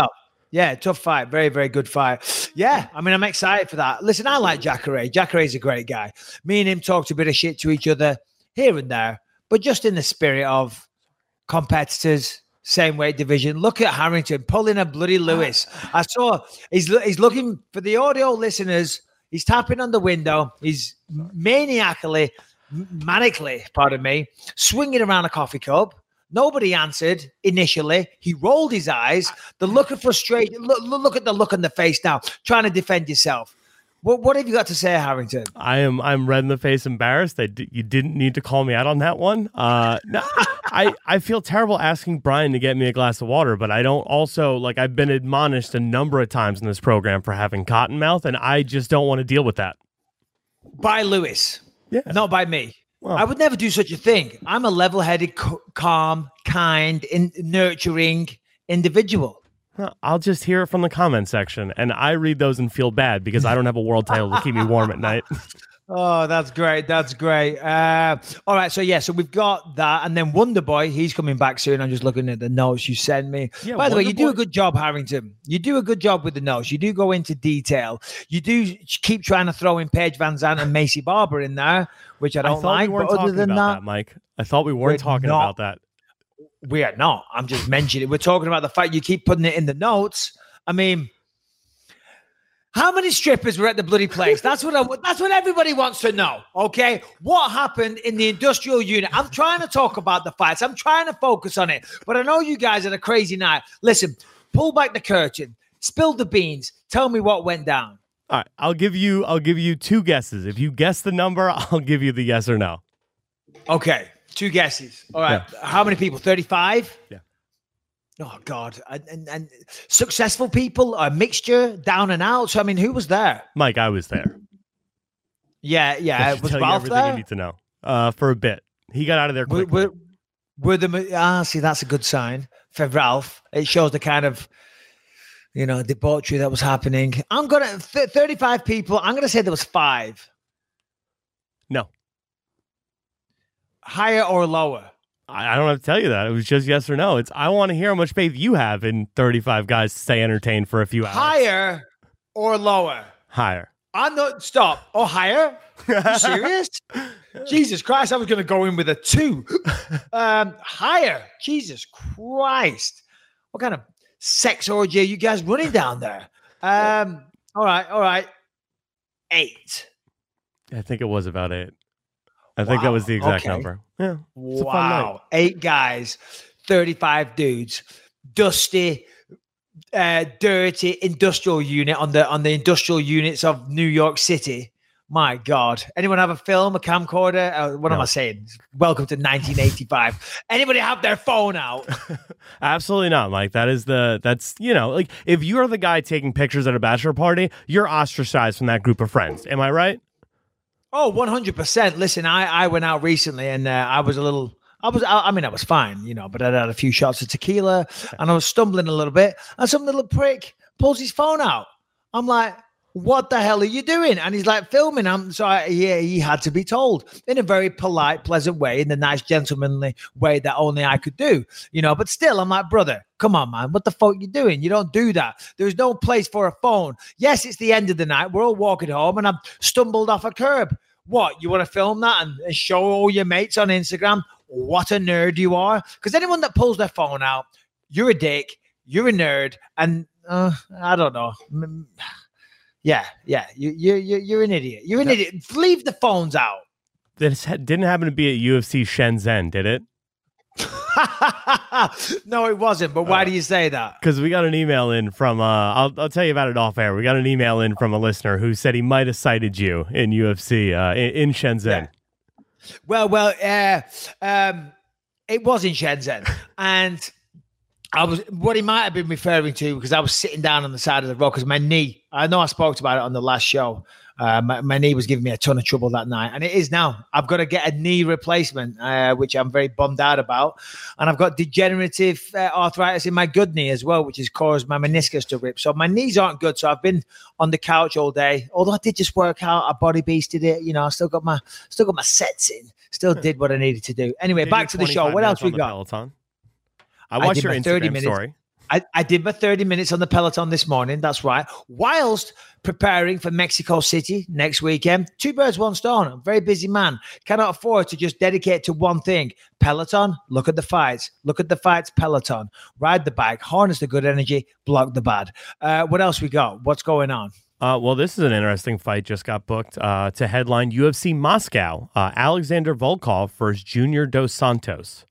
Yeah, tough fight. Very, very good fight. Yeah, I mean, I'm excited for that. Listen, I like Jacare. Jacare's a great guy. Me and him talked a bit of shit to each other here and there, but just in the spirit of competitors, same weight division. Look at Harrington pulling a bloody Lewis. I saw he's he's looking for the audio listeners. He's tapping on the window. He's maniacally, manically, pardon me, swinging around a coffee cup. Nobody answered initially. He rolled his eyes. The look of frustration. Look, look at the look on the face now, trying to defend yourself. What, what have you got to say, Harrington? I am I'm red in the face, embarrassed. I d- you didn't need to call me out on that one. Uh, no, I, I feel terrible asking Brian to get me a glass of water, but I don't also, like, I've been admonished a number of times in this program for having cotton mouth, and I just don't want to deal with that. By Lewis. Yeah. Not by me. Well, I would never do such a thing. I'm a level-headed, c- calm, kind, in- nurturing individual. I'll just hear it from the comment section, and I read those and feel bad because I don't have a world title to keep me warm at night. Oh, that's great. That's great. Uh, all right. So, yeah, so we've got that. And then Wonder Boy, he's coming back soon. I'm just looking at the notes you sent me. Yeah, By the Wonder way, you do Boy- a good job, Harrington. You do a good job with the notes. You do go into detail. You do keep trying to throw in Paige Van Zandt and Macy Barber in there, which I I don't thought like. we weren't But other talking than about that, that, Mike. I thought we weren't We're talking not. about that. we are not. I'm just mentioning. We're talking about the fact you keep putting it in the notes. I mean, how many strippers were at the bloody place? That's what I, that's what everybody wants to know. Okay, what happened in the industrial unit? I'm trying to talk about the fights. I'm trying to focus on it, but I know you guys had a crazy night. Listen, pull back the curtain, spill the beans. Tell me what went down. All right, I'll give you. I'll give you two guesses. If you guess the number, I'll give you the yes or no. Okay, two guesses. All right, Yeah. How many people? thirty-five. Yeah. Oh God, and, and, and successful people, a mixture, down and out. So I mean, who was there? Mike, I was there. Yeah, That yeah. should Was tell you Ralph everything there? you need to know. Uh, for a bit, he got out of there Were, quickly. were, were the ah? See, that's a good sign for Ralph. It shows the kind of, you know, debauchery that was happening. I'm gonna th- thirty-five people. I'm gonna say there was five. No, Higher or lower? I, I don't have to tell you that. It was just yes or no. It's I want to hear how much faith you have in thirty-five guys to stay entertained for a few hours. Higher or lower? Higher. I'm not. Stop. Oh, higher? You serious? Jesus Christ! I was gonna go in with a two. Um, higher. Jesus Christ! What kind of sex orgy are you guys running down there? Um. All right. All right. Eight. I think it was about eight. I think that Wow, was the exact okay. number. Yeah. It's a fun night. Wow. Eight guys, thirty-five dudes, dusty, uh, dirty industrial unit on the on the industrial units of New York City. My God. Anyone have a film, a camcorder? Uh, what am No. I saying? Welcome to nineteen eighty-five. Anybody have their phone out? Absolutely not, Mike. That is the that's you know, like if you're the guy taking pictures at a bachelor party, you're ostracized from that group of friends. Am I right? Oh, one hundred percent. Listen, I, I went out recently and uh, I was a little, I was, I, I mean, I was fine, you know, but I had a few shots of tequila and I was stumbling a little bit and some little prick pulls his phone out. I'm like, what the hell are you doing? And he's like filming. I'm so I, yeah, he had to be told in a very polite, pleasant way, in the nice, gentlemanly way that only I could do, you know. But still, I'm like, brother, come on, man, what the fuck you doing? You don't do that. There's no place for a phone. Yes, it's the end of the night. We're all walking home, and I've stumbled off a curb. What, you want to film that and, and show all your mates on Instagram what a nerd you are? Because anyone that pulls their phone out, you're a dick, you're a nerd, and uh, I don't know. Mm, Yeah, yeah, you, you, you, you're an idiot. You're an idiot. Leave the phones out. This ha- didn't happen to be at U F C Shenzhen, did it? No, it wasn't. But why do you say that? Because we got an email in from, uh, I'll, I'll tell you about it off air. We got an email in from a listener who said he might have cited you in U F C uh, in, in Shenzhen. Yeah. Well, well, uh, um, it was in Shenzhen. And I was, what he might have been referring to, because I was sitting down on the side of the road because my knee, I know I spoke about it on the last show. Uh, my, my knee was giving me a ton of trouble that night, and it is now. I've got to get a knee replacement, uh, which I'm very bummed out about. And I've got degenerative uh, arthritis in my good knee as well, which has caused my meniscus to rip. So my knees aren't good. So I've been on the couch all day. Although I did just work out, I body beasted it. You know, I still got my still got my sets in. Still did what I needed to do. Anyway, Did back you to the show. twenty-five What else minutes we on the got? Peloton? I I watched did your my thirty Instagram minutes. story. I, I did my thirty minutes on the Peloton this morning. That's right. Whilst preparing for Mexico City next weekend. Two birds, one stone. I'm a very busy man. Cannot afford to just dedicate to one thing. Peloton, look at the fights. Look at the fights, Peloton. Ride the bike, harness the good energy, block the bad. Uh, what else we got? What's going on? Uh, well, this is an interesting fight just got booked uh, to headline U F C Moscow. Uh, Alexander Volkov versus Junior Dos Santos.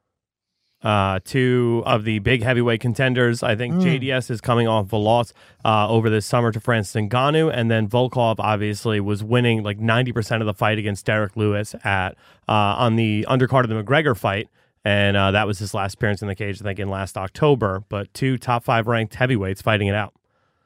Uh, two of the big heavyweight contenders. I think mm. J D S is coming off a loss uh, over this summer to Francis Ngannou, and then Volkov obviously was winning like ninety percent of the fight against Derek Lewis at uh, on the undercard of the McGregor fight, and uh, that was his last appearance in the cage, I think, in last October. But two top five ranked heavyweights fighting it out.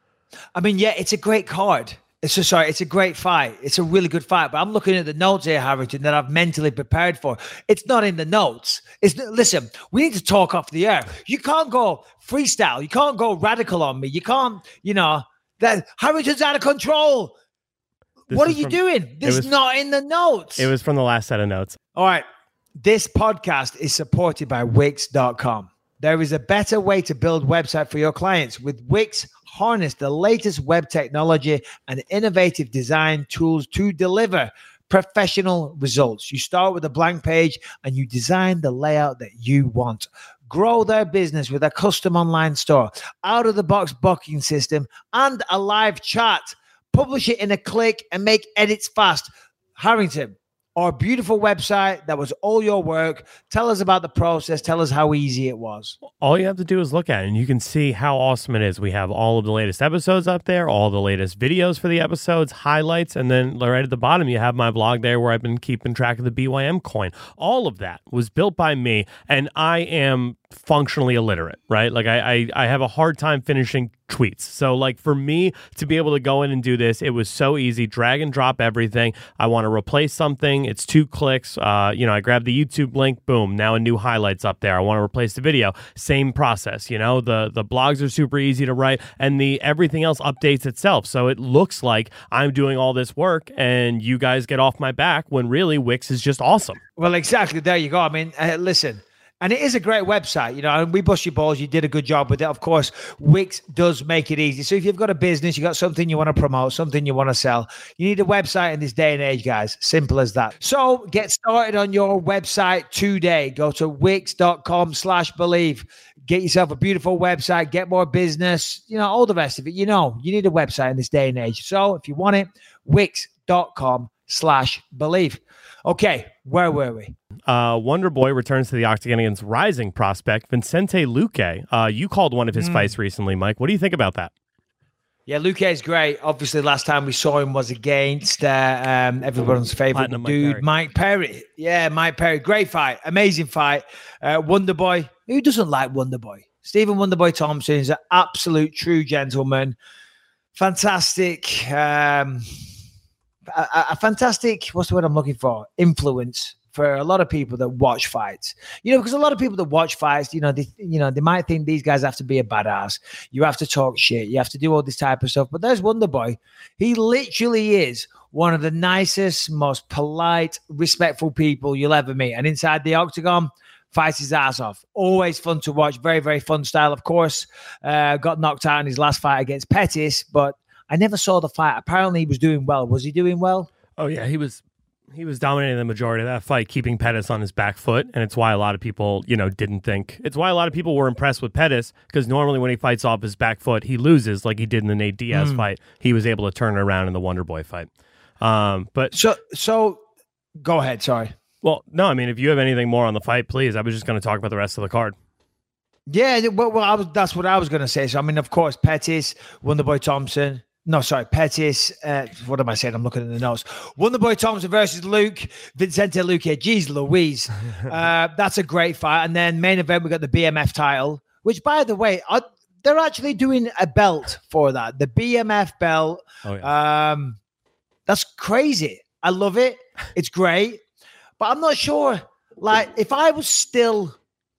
I mean, yeah, it's a great card. It's a, sorry, it's a great fight. It's a really good fight. But I'm looking at the notes here, Harrington, that I've mentally prepared for. It's not in the notes. It's listen, we need to talk off the air. You can't go freestyle. You can't go radical on me. You can't, you know, that Harrington's out of control. This what are you from, doing? This is not in the notes. It was from the last set of notes. All right. This podcast is supported by Wix dot com. There is a better way to build website for your clients. With Wix, harness the latest web technology and innovative design tools to deliver professional results. You start with a blank page and you design the layout that you want. Grow their business with a custom online store, out-of-the-box booking system, and a live chat. Publish it in a click and make edits fast. Harrington, our beautiful website that was all your work. Tell us about the process. Tell us how easy it was. All you have to do is look at it, and you can see how awesome it is. We have all of the latest episodes up there, all the latest videos for the episodes, highlights, and then right at the bottom, you have my blog there where I've been keeping track of the B Y M coin. All of that was built by me, and I am functionally illiterate, right? Like I, I, I have a hard time finishing tweets. So like for me to be able to go in and do this, it was so easy. Drag and drop everything. I want to replace something. It's two clicks. Uh, you know, I grab the YouTube link, boom. Now a new highlights up there. I want to replace the video. Same process. You know, the, the blogs are super easy to write and the everything else updates itself. So it looks like I'm doing all this work and you guys get off my back when really Wix is just awesome. Well, exactly. There you go. I mean, uh, listen, and it is a great website, you know, and we bust your balls. You did a good job with it. Of course, Wix does make it easy. So if you've got a business, you got something you want to promote, something you want to sell, you need a website in this day and age, guys. Simple as that. So get started on your website today. Go to Wix.com slash believe. Get yourself a beautiful website, get more business, you know, all the rest of it. You know, you need a website in this day and age. So if you want it, Wix.com slash believe. Okay, where were we? Uh, Wonder Boy returns to the octagon against rising prospect Vicente Luque. Uh, you called one of his mm. fights recently, Mike. What do you think about that? Yeah, Luque is great. Obviously, last time we saw him was against uh, um, everyone's favorite Platinum dude, Mike Perry. Mike Perry. Yeah, Mike Perry. Great fight. Amazing fight. Uh, Wonder Boy. Who doesn't like Wonder Boy? Stephen Wonder Boy Thompson is an absolute true gentleman. Fantastic. Um, a, a fantastic, what's the word I'm looking for? Influence for a lot of people that watch fights, you know, because a lot of people that watch fights, you know, they, you know, they might think these guys have to be a badass. You have to talk shit. You have to do all this type of stuff. But there's Wonder Boy. He literally is one of the nicest, most polite, respectful people you'll ever meet. And inside the octagon, fights his ass off. Always fun to watch. Very, very fun style, of course. Uh, got knocked out in his last fight against Pettis, but I never saw the fight. Apparently, he was doing well. Was he doing well? Oh, yeah, he was. He was dominating the majority of that fight, keeping Pettis on his back foot, and it's why a lot of people, you know, didn't think. It's why a lot of people were impressed with Pettis, because normally when he fights off his back foot, he loses, like he did in the Nate Diaz mm. fight. He was able to turn it around in the Wonder Boy fight. Um, but so, so go ahead. Sorry. Well, no, I mean, if you have anything more on the fight, please. I was just going to talk about the rest of the card. Yeah, well, well I was, that's what I was going to say. So, I mean, of course, Pettis, Wonder Boy Thompson. No, sorry, Pettis. Uh, what am I saying? I'm looking at the notes. Wonder Boy Thompson versus Luke, Vicente Luque. Jeez Louise. Uh, that's a great fight. And then main event, we got the B M F title, which, by the way, are, they're actually doing a belt for that. The B M F belt. Oh, yeah. Um, that's crazy. I love it. It's great. But I'm not sure, like, if I was still,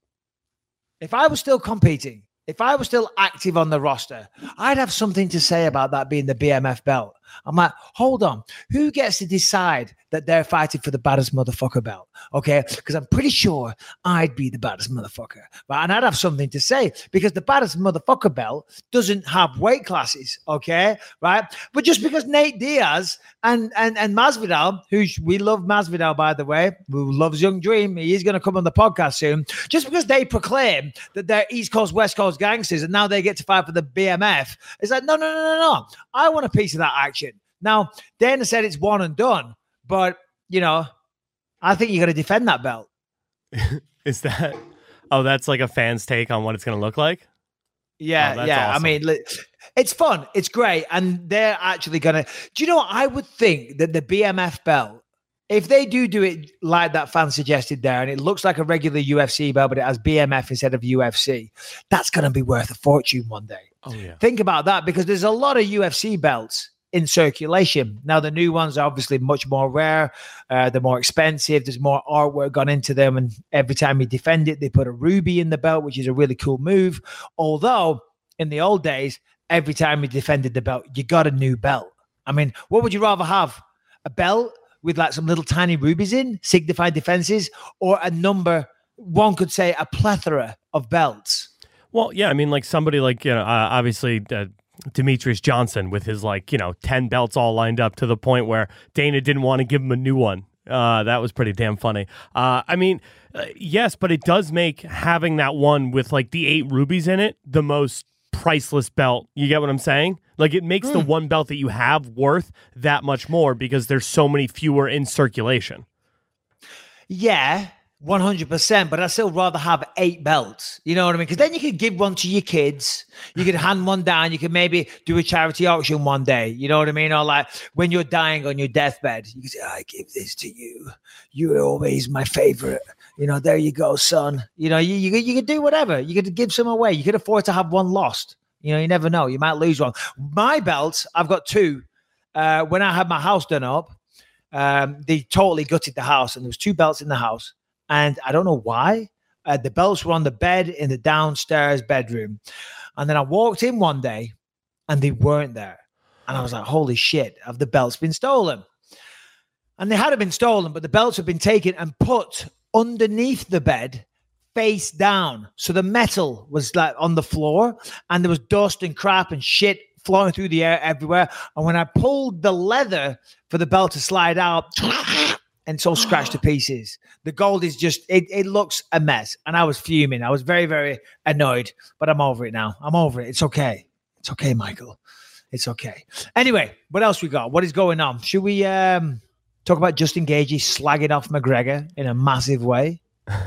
if I was still competing, if I was still active on the roster, I'd have something to say about that being the B M F belt. I'm like, hold on, who gets to decide that they're fighting for the baddest motherfucker belt? Okay, because I'm pretty sure I'd be the baddest motherfucker, right? And I'd have something to say because the baddest motherfucker belt doesn't have weight classes, okay, right? But just because Nate Diaz and and and Masvidal, who we love Masvidal by the way, who loves Young Dream, he is going to come on the podcast soon. Just because they proclaim that they're East Coast West Coast gangsters and now they get to fight for the B M F, it's like no no no no no. I want a piece of that action. Now Dana said it's one and done, but you know. I think you got to defend that belt. Is that? Oh, that's like a fan's take on what it's going to look like? Yeah, oh, yeah. Awesome. I mean, it's fun. It's great. And they're actually going to... Do you know what? I would think that the B M F belt, if they do do it like that fan suggested there, and it looks like a regular U F C belt, but it has B M F instead of U F C, that's going to be worth a fortune one day. Oh, yeah. Think about that, because there's a lot of U F C belts in circulation. Now, the new ones are obviously much more rare. Uh, they're more expensive. There's more artwork gone into them. And every time you defend it, they put a ruby in the belt, which is a really cool move. Although in the old days, every time you defended the belt, you got a new belt. I mean, what would you rather have? A belt with like some little tiny rubies in, signifying defenses, or a number, one could say a plethora of belts? Well, yeah, I mean, like somebody like, you know, uh, obviously, uh, Demetrius Johnson with his like, you know, ten belts all lined up to the point where Dana didn't want to give him a new one. Uh, that was pretty damn funny. Uh, I mean, uh, yes, but it does make having that one with like the eight rubies in it the most priceless belt. You get what I'm saying? Like it makes mm. the one belt that you have worth that much more because there's so many fewer in circulation. Yeah. one hundred percent, but I'd still rather have eight belts. You know what I mean? Because then you could give one to your kids. You could hand one down. You could maybe do a charity auction one day. You know what I mean? Or like when you're dying on your deathbed, you can say, I give this to you. You're always my favorite. You know, there you go, son. You know, you, you, you could do whatever. You could give some away. You could afford to have one lost. You know, you never know. You might lose one. My belts, I've got two. Uh, when I had my house done up, um, they totally gutted the house, and there was two belts in the house. And I don't know why. Uh, the belts were on the bed in the downstairs bedroom. And then I walked in one day and they weren't there. And I was like, holy shit, have the belts been stolen? And they hadn't been stolen, but the belts had been taken and put underneath the bed face down. So the metal was like on the floor and there was dust and crap and shit flying through the air everywhere. And when I pulled the leather for the belt to slide out, and it's all scratched to pieces. The gold is just, it, it looks a mess. And I was fuming. I was very, very annoyed, but I'm over it now. I'm over it. It's okay. It's okay, Michael. It's okay. Anyway, what else we got? What is going on? Should we um, talk about Justin Gaethje slagging off McGregor in a massive way?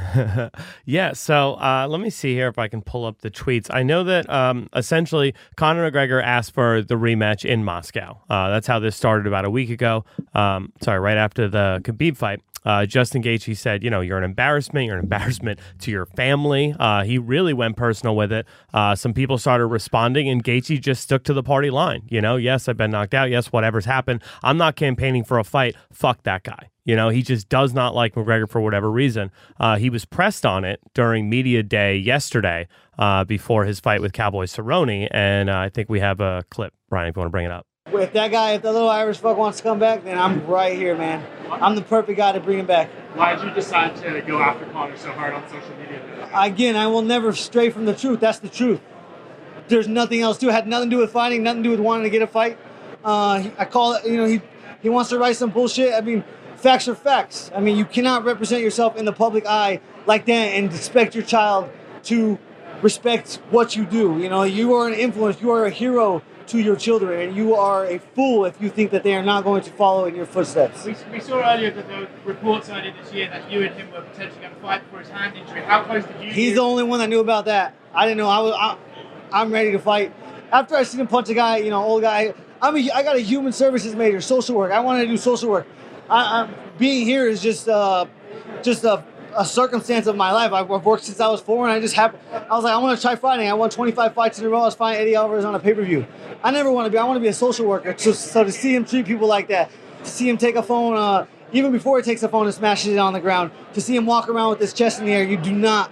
Yeah, so uh, let me see here if I can pull up the tweets. I know that um, essentially Conor McGregor asked for the rematch in Moscow. Uh, that's how this started about a week ago. Um, sorry, right after the Khabib fight. Uh, Justin Gaethje said, you know, you're an embarrassment. You're an embarrassment to your family. Uh, he really went personal with it. Uh, some people started responding, and Gaethje just stuck to the party line. You know, yes, I've been knocked out. Yes, whatever's happened. I'm not campaigning for a fight. Fuck that guy. You know, he just does not like McGregor for whatever reason. Uh, he was pressed on it during media day yesterday uh, before his fight with Cowboy Cerrone, and uh, I think we have a clip. Brian, if you want to bring it up. If that guy, if the little Irish fuck wants to come back, then I'm right here, man. I'm the perfect guy to bring him back. Why did you decide to go after Conor so hard on social media? Again, I will never stray from the truth. That's the truth. There's nothing else to it. It had nothing to do with fighting, nothing to do with wanting to get a fight. Uh, I call it, you know, he, he wants to write some bullshit. I mean, facts are facts. I mean, you cannot represent yourself in the public eye like that and expect your child to respect what you do. You know, you are an influence. You are a hero to your children, and you are a fool if you think that they are not going to follow in your footsteps. We, we saw earlier that there were reports earlier this year that you and him were potentially going to fight for his hand injury. How close did you? He's do? the only one that knew about that. I didn't know. I was. I, I'm ready to fight. After I seen him punch a guy, you know, old guy. I'm a, I got a human services major, social work. I wanted to do social work. I, I'm being here is just uh, just a. a circumstance of my life. I've worked since I was four, and I just happened. I was like, I want to try fighting. I won twenty-five fights in a row. I was fighting Eddie Alvarez on a pay-per-view. I never want to be. I want to be a social worker. So, so to see him treat people like that, to see him take a phone, uh, even before he takes a phone and smashes it on the ground, to see him walk around with his chest in the air, you do not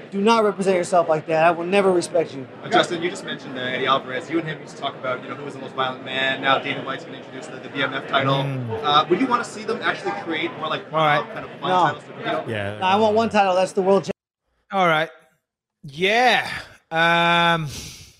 Do not represent yourself like that. I will never respect you. Uh, Justin, you just mentioned uh, Eddie Alvarez. You and him used to talk about, you know, who was the most violent man. Now Dana White's going to introduce the, the B M F title. Mm. Uh, would you want to see them actually create more like All right. kind of fun No. titles to compete on? Yeah. No, I want one title. That's the world championship. All right. Yeah. Um,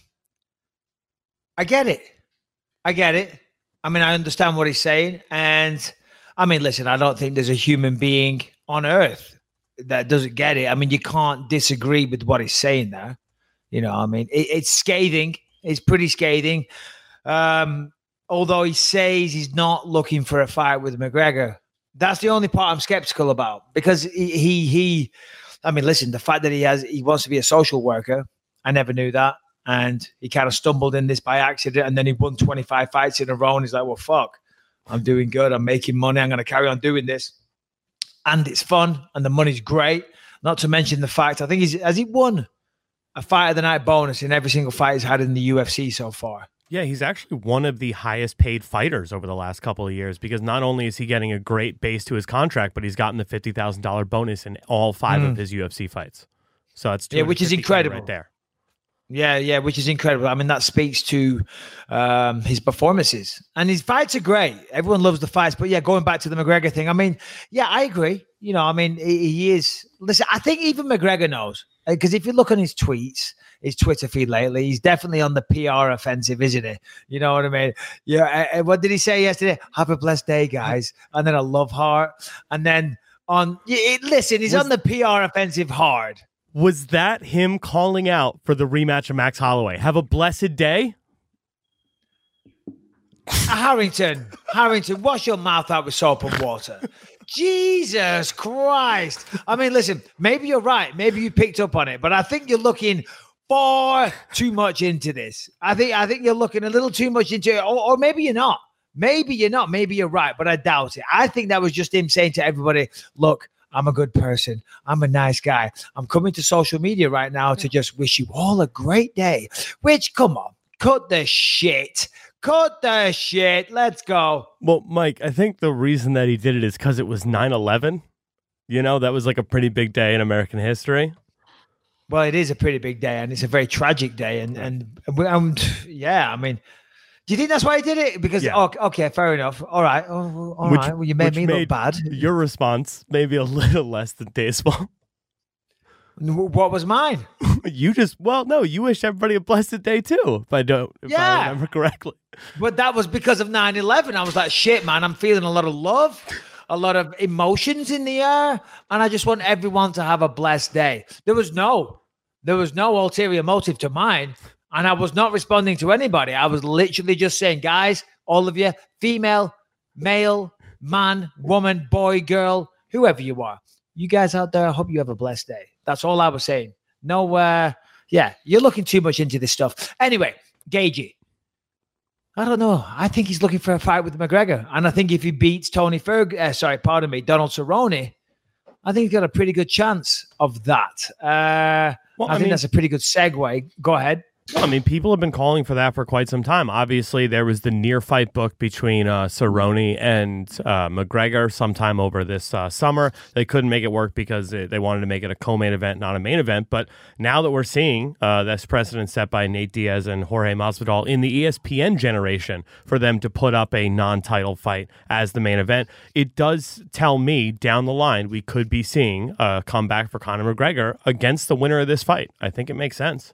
I get it. I get it. I mean, I understand what he's saying. And I mean, listen, I don't think there's a human being on earth that doesn't get it. I mean, you can't disagree with what he's saying there. You know, I mean, it, it's scathing. It's pretty scathing. Um, although he says he's not looking for a fight with McGregor. That's the only part I'm skeptical about, because he, he, he I mean, listen, the fact that he has, he wants to be a social worker, I never knew that. And he kind of stumbled in this by accident, and then he won twenty-five fights in a row. And he's like, well, fuck, I'm doing good. I'm making money. I'm going to carry on doing this. And it's fun, and the money's great. Not to mention the fact, I think he's, has he won a fight of the night bonus in every single fight he's had in the U F C so far? Yeah, he's actually one of the highest paid fighters over the last couple of years, because not only is he getting a great base to his contract, but he's gotten the fifty thousand dollars bonus in all five mm. of his U F C fights. So that's yeah, which is incredible right there. Yeah, yeah, which is incredible. I mean, that speaks to um, his performances. And his fights are great. Everyone loves the fights. But yeah, going back to the McGregor thing, I mean, yeah, I agree. You know, I mean, he, he is. Listen, I think even McGregor knows. Because if you look on his tweets, his Twitter feed lately, he's definitely on the P R offensive, isn't he? You know what I mean? Yeah. Uh, what did he say yesterday? Have a blessed day, guys. And then a love heart. And then on, it, listen, he's was, on the P R offensive hard. Was that him calling out for the rematch of Max Holloway? Have a blessed day? Harrington, Harrington, wash your mouth out with soap and water. Jesus Christ. I mean, listen, maybe you're right. Maybe you picked up on it, but I think you're looking far too much into this. I think I think you're looking a little too much into it, or, or maybe you're not. Maybe you're not. Maybe you're right, but I doubt it. I think that was just him saying to everybody, look, I'm a good person. I'm a nice guy. I'm coming to social media right now to just wish you all a great day. Which, come on, cut the shit. Cut the shit. Let's go. Well, Mike, I think the reason that he did it is because it was nine eleven. You know, that was like a pretty big day in American history. Well, it is a pretty big day, and it's a very tragic day. And, and, and yeah, I mean, do you think that's why he did it? Because, yeah. oh, okay, fair enough. All right. Oh, all which, right. Well, you made me made look bad. Your response maybe a little less than tasteful. What was mine? You just, well, no, you wish everybody a blessed day too, if I don't, if yeah. I remember correctly. But that was because of nine eleven. I was like, shit, man, I'm feeling a lot of love, a lot of emotions in the air, and I just want everyone to have a blessed day. There was no, there was no ulterior motive to mine, and I was not responding to anybody. I was literally just saying, guys, all of you, female, male, man, woman, boy, girl, whoever you are, you guys out there, I hope you have a blessed day. That's all I was saying. No, uh, yeah, you're looking too much into this stuff. Anyway, Gagey. I don't know. I think he's looking for a fight with McGregor. And I think if he beats Tony Ferg, uh, sorry, pardon me, Donald Cerrone, I think he's got a pretty good chance of that. Uh, well, I, I think mean, that's a pretty good segue. Go ahead. Well, I mean, people have been calling for that for quite some time. Obviously, there was the near fight book between uh, Cerrone and uh, McGregor sometime over this uh, summer. They couldn't make it work because they, they wanted to make it a co-main event, not a main event. But now that we're seeing uh, this precedent set by Nate Diaz and Jorge Masvidal in the E S P N generation for them to put up a non-title fight as the main event, it does tell me down the line we could be seeing a comeback for Conor McGregor against the winner of this fight. I think it makes sense.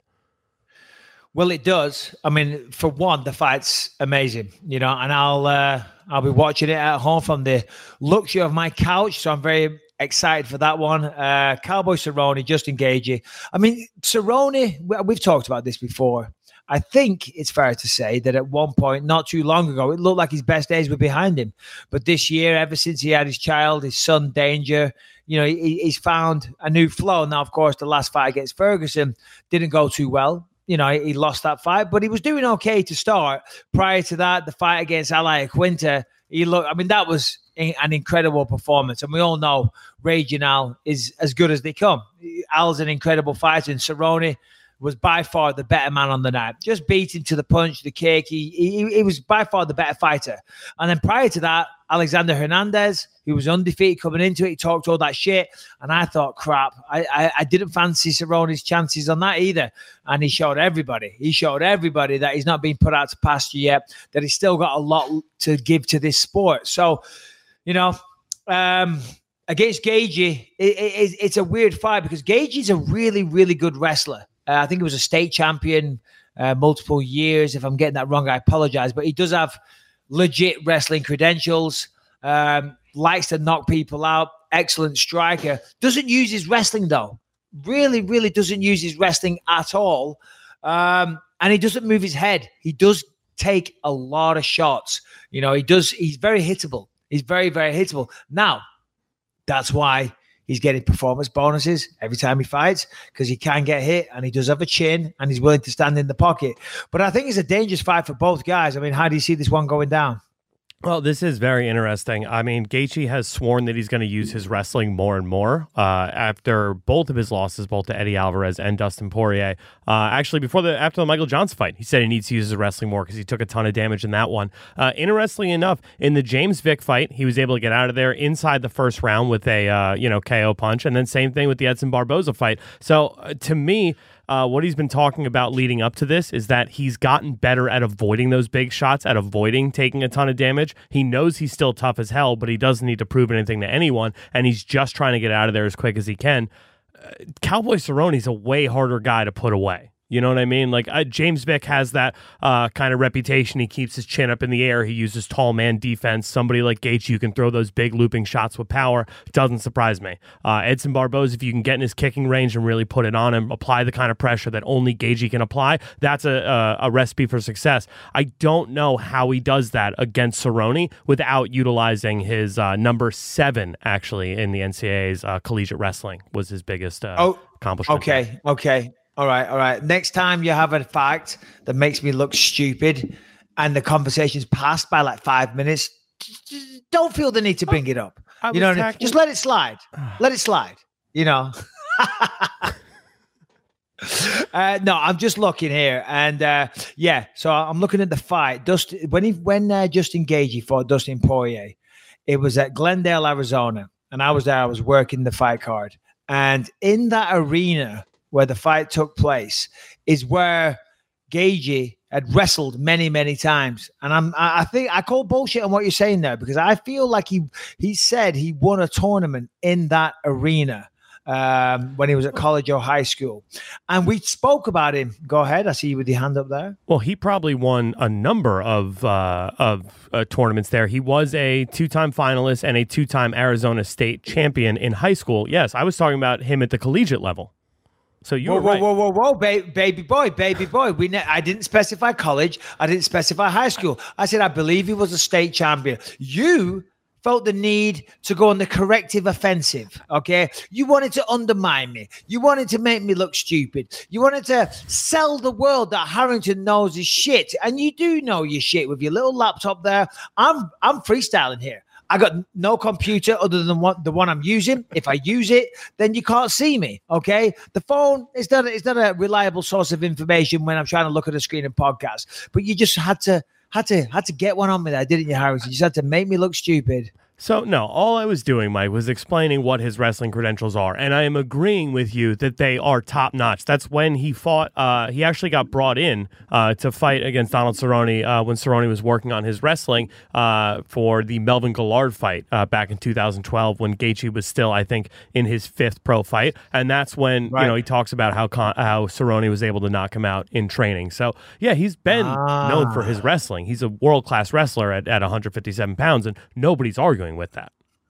Well, it does. I mean, for one, the fight's amazing, you know, and I'll uh, I'll be watching it at home from the luxury of my couch, so I'm very excited for that one. Uh, Cowboy Cerrone, Justin Gagey. I mean, Cerrone, we've talked about this before. I think it's fair to say that at one point, not too long ago, it looked like his best days were behind him. But this year, ever since he had his child, his son, Danger, you know, he, he's found a new flow. Now, of course, the last fight against Ferguson didn't go too well. You know, he lost that fight, but he was doing okay to start. Prior to that, the fight against Al Iaquinta, he looked, I mean, that was an incredible performance. And we all know Raging Al is as good as they come. Al's an incredible fighter, and Cerrone, was by far the better man on the night. Just beating to the punch, the kick. He, he, he was by far the better fighter. And then prior to that, Alexander Hernandez, who was undefeated coming into it, he talked all that shit. And I thought, crap, I, I, I didn't fancy Cerrone's chances on that either. And he showed everybody, he showed everybody that he's not been put out to pasture yet, that he's still got a lot to give to this sport. So, you know, um, against Gaethje, it, it, it's a weird fight because Gaethje is a really, really good wrestler. Uh, I think he was a state champion uh, multiple years. If I'm getting that wrong, I apologize. But he does have legit wrestling credentials, um, likes to knock people out, excellent striker. Doesn't use his wrestling, though. Really, really doesn't use his wrestling at all. Um, and he doesn't move his head. He does take a lot of shots. You know, he does. He's very hittable. He's very, very hittable. Now, that's why he's getting performance bonuses every time he fights, because he can get hit and he does have a chin and he's willing to stand in the pocket. But I think it's a dangerous fight for both guys. I mean, how do you see this one going down? Well, this is very interesting. I mean, Gaethje has sworn that he's going to use his wrestling more and more uh, after both of his losses, both to Eddie Alvarez and Dustin Poirier. Uh, actually, before the after the Michael Johnson fight, he said he needs to use his wrestling more because he took a ton of damage in that one. Uh, interestingly enough, in the James Vick fight, he was able to get out of there inside the first round with a uh, you know K O punch, and then same thing with the Edson Barboza fight. So uh, to me, Uh, what he's been talking about leading up to this is that he's gotten better at avoiding those big shots, at avoiding taking a ton of damage. He knows he's still tough as hell, but he doesn't need to prove anything to anyone, and he's just trying to get out of there as quick as he can. Uh, Cowboy Cerrone's a way harder guy to put away. You know what I mean? Like uh, James Vick has that uh, kind of reputation. He keeps his chin up in the air. He uses tall man defense. Somebody like Gaethje, you can throw those big looping shots with power. Doesn't surprise me. Uh, Edson Barboza, if you can get in his kicking range and really put it on him, apply the kind of pressure that only Gaethje can apply, that's a, a, a recipe for success. I don't know how he does that against Cerrone without utilizing his uh, number seven, actually, in the N C double A's uh, collegiate wrestling was his biggest uh, oh, accomplishment. Okay, there. okay. All right, all right. Next time you have a fact that makes me look stupid and the conversation's passed by like five minutes, just don't feel the need to bring it up. I You know, what I mean? attacking- Just let it slide. Let it slide, you know. uh, no, I'm just looking here. And uh, yeah, so I'm looking at the fight. Dustin, when he, when uh, Justin Gaethje fought Dustin Poirier, it was at Glendale, Arizona. And I was there. I was working the fight card. And in that arena where the fight took place is where Gaethje had wrestled many, many times. And I'm, I I think I call bullshit on what you're saying there, because I feel like he, he said he won a tournament in that arena um, when he was at college or high school. And we spoke about him. Go ahead. I see you with your hand up there. Well, he probably won a number of uh, of uh, tournaments there. He was a two-time finalist and a two-time Arizona State champion in high school. Yes, I was talking about him at the collegiate level. So you whoa, were whoa, right. whoa, whoa, whoa, ba- baby boy, baby boy. We ne- I didn't specify college. I didn't specify high school. I said I believe he was a state champion. You felt the need to go on the corrective offensive, okay? You wanted to undermine me. You wanted to make me look stupid. You wanted to sell the world that Harrington knows his shit, and you do know your shit with your little laptop there. I'm I'm freestyling here. I got no computer other than what, the one I'm using. If I use it, then you can't see me, okay? The phone is not, it's not a reliable source of information when I'm trying to look at a screen and podcast. But you just had to had to had to get one on me there, didn't you, Harris? You just had to make me look stupid. So, no, all I was doing, Mike, was explaining what his wrestling credentials are, and I am agreeing with you that they are top-notch. That's when he fought, uh, he actually got brought in uh, to fight against Donald Cerrone uh, when Cerrone was working on his wrestling uh, for the Melvin Gillard fight uh, back in two thousand twelve when Gaethje was still, I think, in his fifth pro fight, and that's when, right. you know, he talks about how con- how Cerrone was able to knock him out in training. So, yeah, he's been ah. known for his wrestling. He's a world-class wrestler at, at one hundred fifty-seven pounds, and nobody's arguing with that.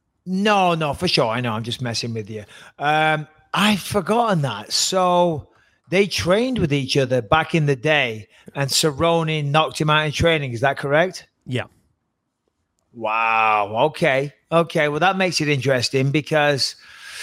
No, no, for sure. I know. I'm just messing with you. Um, I've forgotten that. So they trained with each other back in the day, and Cerrone knocked him out in training. Is that correct? Yeah. Wow. Okay. Okay. Well, that makes it interesting because,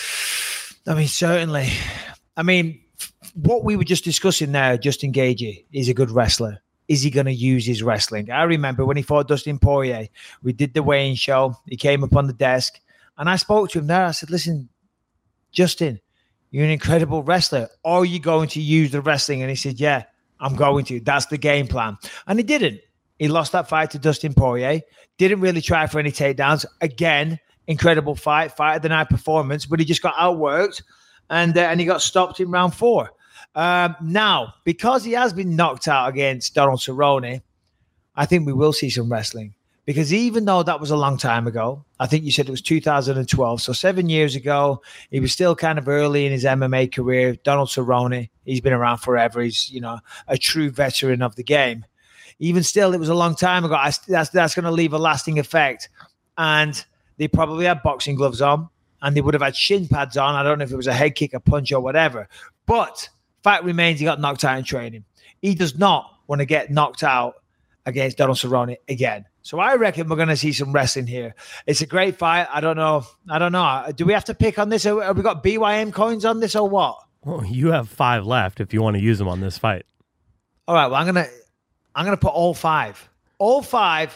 I mean, certainly, I mean, what we were just discussing there, Justin Gaethje is a good wrestler. Is he going to use his wrestling? I remember when he fought Dustin Poirier, we did the weigh-in show. He came up on the desk, and I spoke to him there. I said, listen, Justin, you're an incredible wrestler. Are you going to use the wrestling? And he said, yeah, I'm going to. That's the game plan. And he didn't. He lost that fight to Dustin Poirier. Didn't really try for any takedowns. Again, incredible fight, fight of the night performance, but he just got outworked and, uh, and he got stopped in round four. Um, now, because he has been knocked out against Donald Cerrone, I think we will see some wrestling. Because even though that was a long time ago, I think you said it was two thousand twelve, so seven years ago, he was still kind of early in his M M A career. Donald Cerrone, he's been around forever. He's, you know, a true veteran of the game. Even still, it was a long time ago. I, that's that's going to leave a lasting effect. And they probably had boxing gloves on, and they would have had shin pads on. I don't know if it was a head kick, a punch, or whatever. But fact remains, he got knocked out in training. He does not want to get knocked out against Donald Cerrone again. So I reckon we're going to see some wrestling here. It's a great fight. I don't know. I don't know. Do we have to pick on this? Have we got B Y M coins on this or what? Well, you have five left if you want to use them on this fight. All right. Well, I'm gonna I'm gonna put all five, all five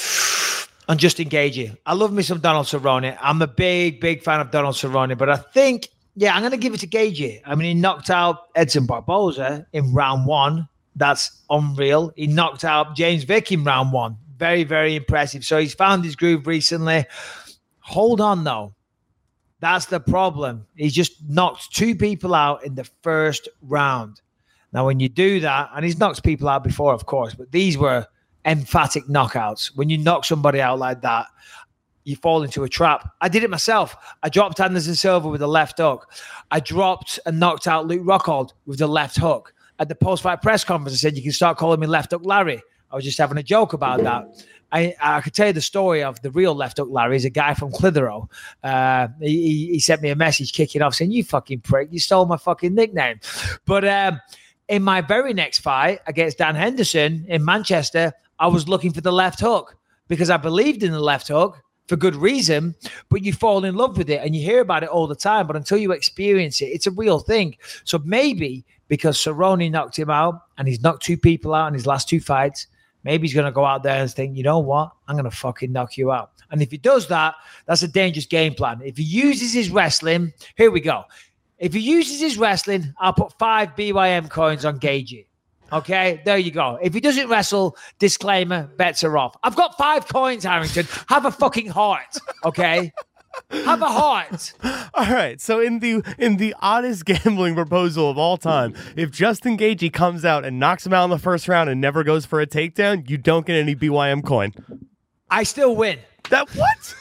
on Justin Gaethje. I love me some Donald Cerrone. I'm a big, big fan of Donald Cerrone, but I think, yeah, I'm gonna give it to Gaethje. I mean, he knocked out Edson Barboza in round one. That's unreal. He knocked out James Vick in round one. Very, very impressive. So he's found his groove recently. Hold on, though. That's the problem. He's just knocked two people out in the first round. Now, when you do that, and he's knocked people out before, of course, but these were emphatic knockouts. When you knock somebody out like that, you fall into a trap. I did it myself. I dropped Anderson Silva with a left hook. I dropped and knocked out Luke Rockhold with the left hook. At the post-fight press conference, I said, you can start calling me Left Hook Larry. I was just having a joke about that. I, I could tell you the story of the real Left Hook Larry. He's a guy from Clitheroe. Uh, he, he sent me a message kicking off saying, you fucking prick, you stole my fucking nickname. But um, in my very next fight against Dan Henderson in Manchester, I was looking for the left hook because I believed in the left hook for good reason, but you fall in love with it and you hear about it all the time. But until you experience it, it's a real thing. So maybe because Cerrone knocked him out and he's knocked two people out in his last two fights, maybe he's going to go out there and think, you know what? I'm going to fucking knock you out. And if he does that, that's a dangerous game plan. If he uses his wrestling, here we go. If he uses his wrestling, I'll put five B Y M coins on Gaethje. Okay, there you go. If he doesn't wrestle, disclaimer, bets are off. I've got five coins, Harrington. Have a fucking heart, okay? Have a heart. All right. So in the in the oddest gambling proposal of all time, if Justin Gaethje comes out and knocks him out in the first round and never goes for a takedown, you don't get any B Y M coin. I still win. That what?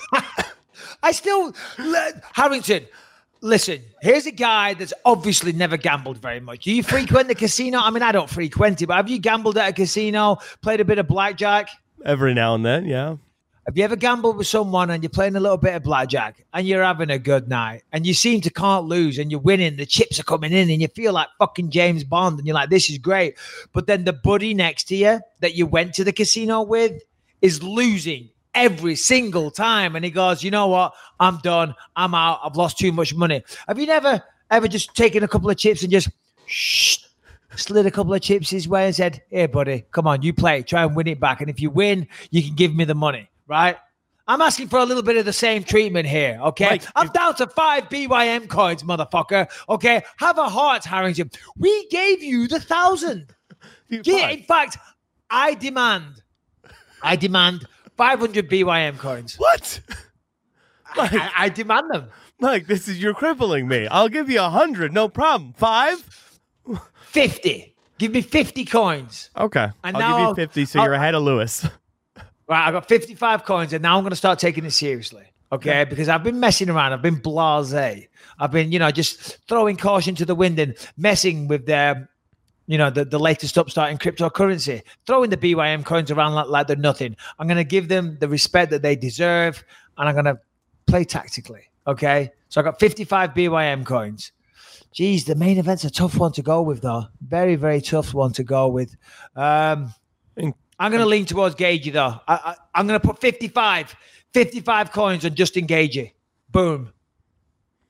I still Harrington. Listen, here's a guy that's obviously never gambled very much. Do you frequent the casino? I mean, I don't frequent it, but have you gambled at a casino, played a bit of blackjack? Every now and then, yeah. Have you ever gambled with someone and you're playing a little bit of blackjack and you're having a good night and you seem to can't lose and you're winning, the chips are coming in and you feel like fucking James Bond and you're like, this is great. But then the buddy next to you that you went to the casino with is losing every single time. And he goes, you know what? I'm done. I'm out. I've lost too much money. Have you never ever just taken a couple of chips and just shh, slid a couple of chips his way and said, hey, buddy, come on, you play. Try and win it back. And if you win, you can give me the money. Right? I'm asking for a little bit of the same treatment here, okay? Mike, I'm if- down to five B Y M coins, motherfucker, okay? Have a heart, Harrington. We gave you the thousand. Yeah, in fact, I demand, I demand five hundred B Y M coins. What? Mike, I, I demand them. Mike, this is, you're crippling me. I'll give you a hundred, no problem. Five? fifty. Give me fifty coins. Okay. And I'll now give you I'll, fifty, so I'll, you're ahead of Lewis. Right, I got fifty-five coins, and now I'm going to start taking it seriously, okay? Because I've been messing around. I've been blasé. I've been, you know, just throwing caution to the wind and messing with the, you know, the, the latest upstart in cryptocurrency, throwing the B Y M coins around like, like they're nothing. I'm going to give them the respect that they deserve, and I'm going to play tactically, okay? So I got fifty-five B Y M coins. Geez, the main event's a tough one to go with, though. Very, very tough one to go with. Um... I'm going to lean towards Gaethje, though. I, I, I'm going to put fifty-five, fifty-five coins on Justin Gaethje. Boom. Oh,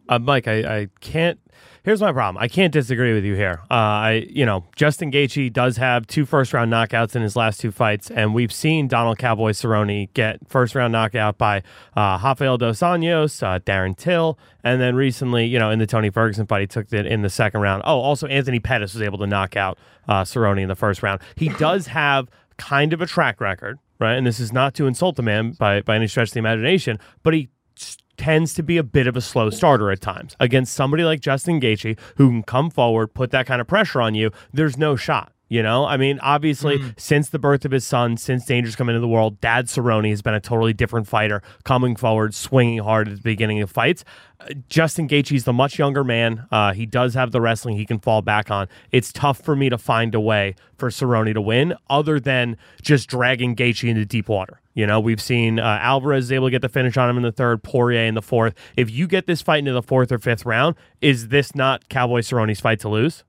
Uh, Mike, I, I can't. Here's my problem. I can't disagree with you here. Uh, I, you know, Justin Gaethje does have two first-round knockouts in his last two fights, and we've seen Donald Cowboy Cerrone get first-round knockout by uh, Rafael dos Anjos, uh, Darren Till, and then recently, you know, in the Tony Ferguson fight, he took it in the second round. Oh, also Anthony Pettis was able to knock out uh, Cerrone in the first round. He does have kind of a track record, right? And this is not to insult the man by by any stretch of the imagination, but he tends to be a bit of a slow starter at times. Against somebody like Justin Gaethje, who can come forward, put that kind of pressure on you, there's no shot. You know, I mean, obviously, mm. since the birth of his son, since Danger's come into the world, Dad Cerrone has been a totally different fighter, coming forward, swinging hard at the beginning of fights. Uh, Justin Gaethje's the much younger man. Uh, he does have the wrestling he can fall back on. It's tough for me to find a way for Cerrone to win, other than just dragging Gaethje into deep water. You know, we've seen uh, Alvarez is able to get the finish on him in the third, Poirier in the fourth. If you get this fight into the fourth or fifth round, is this not Cowboy Cerrone's fight to lose?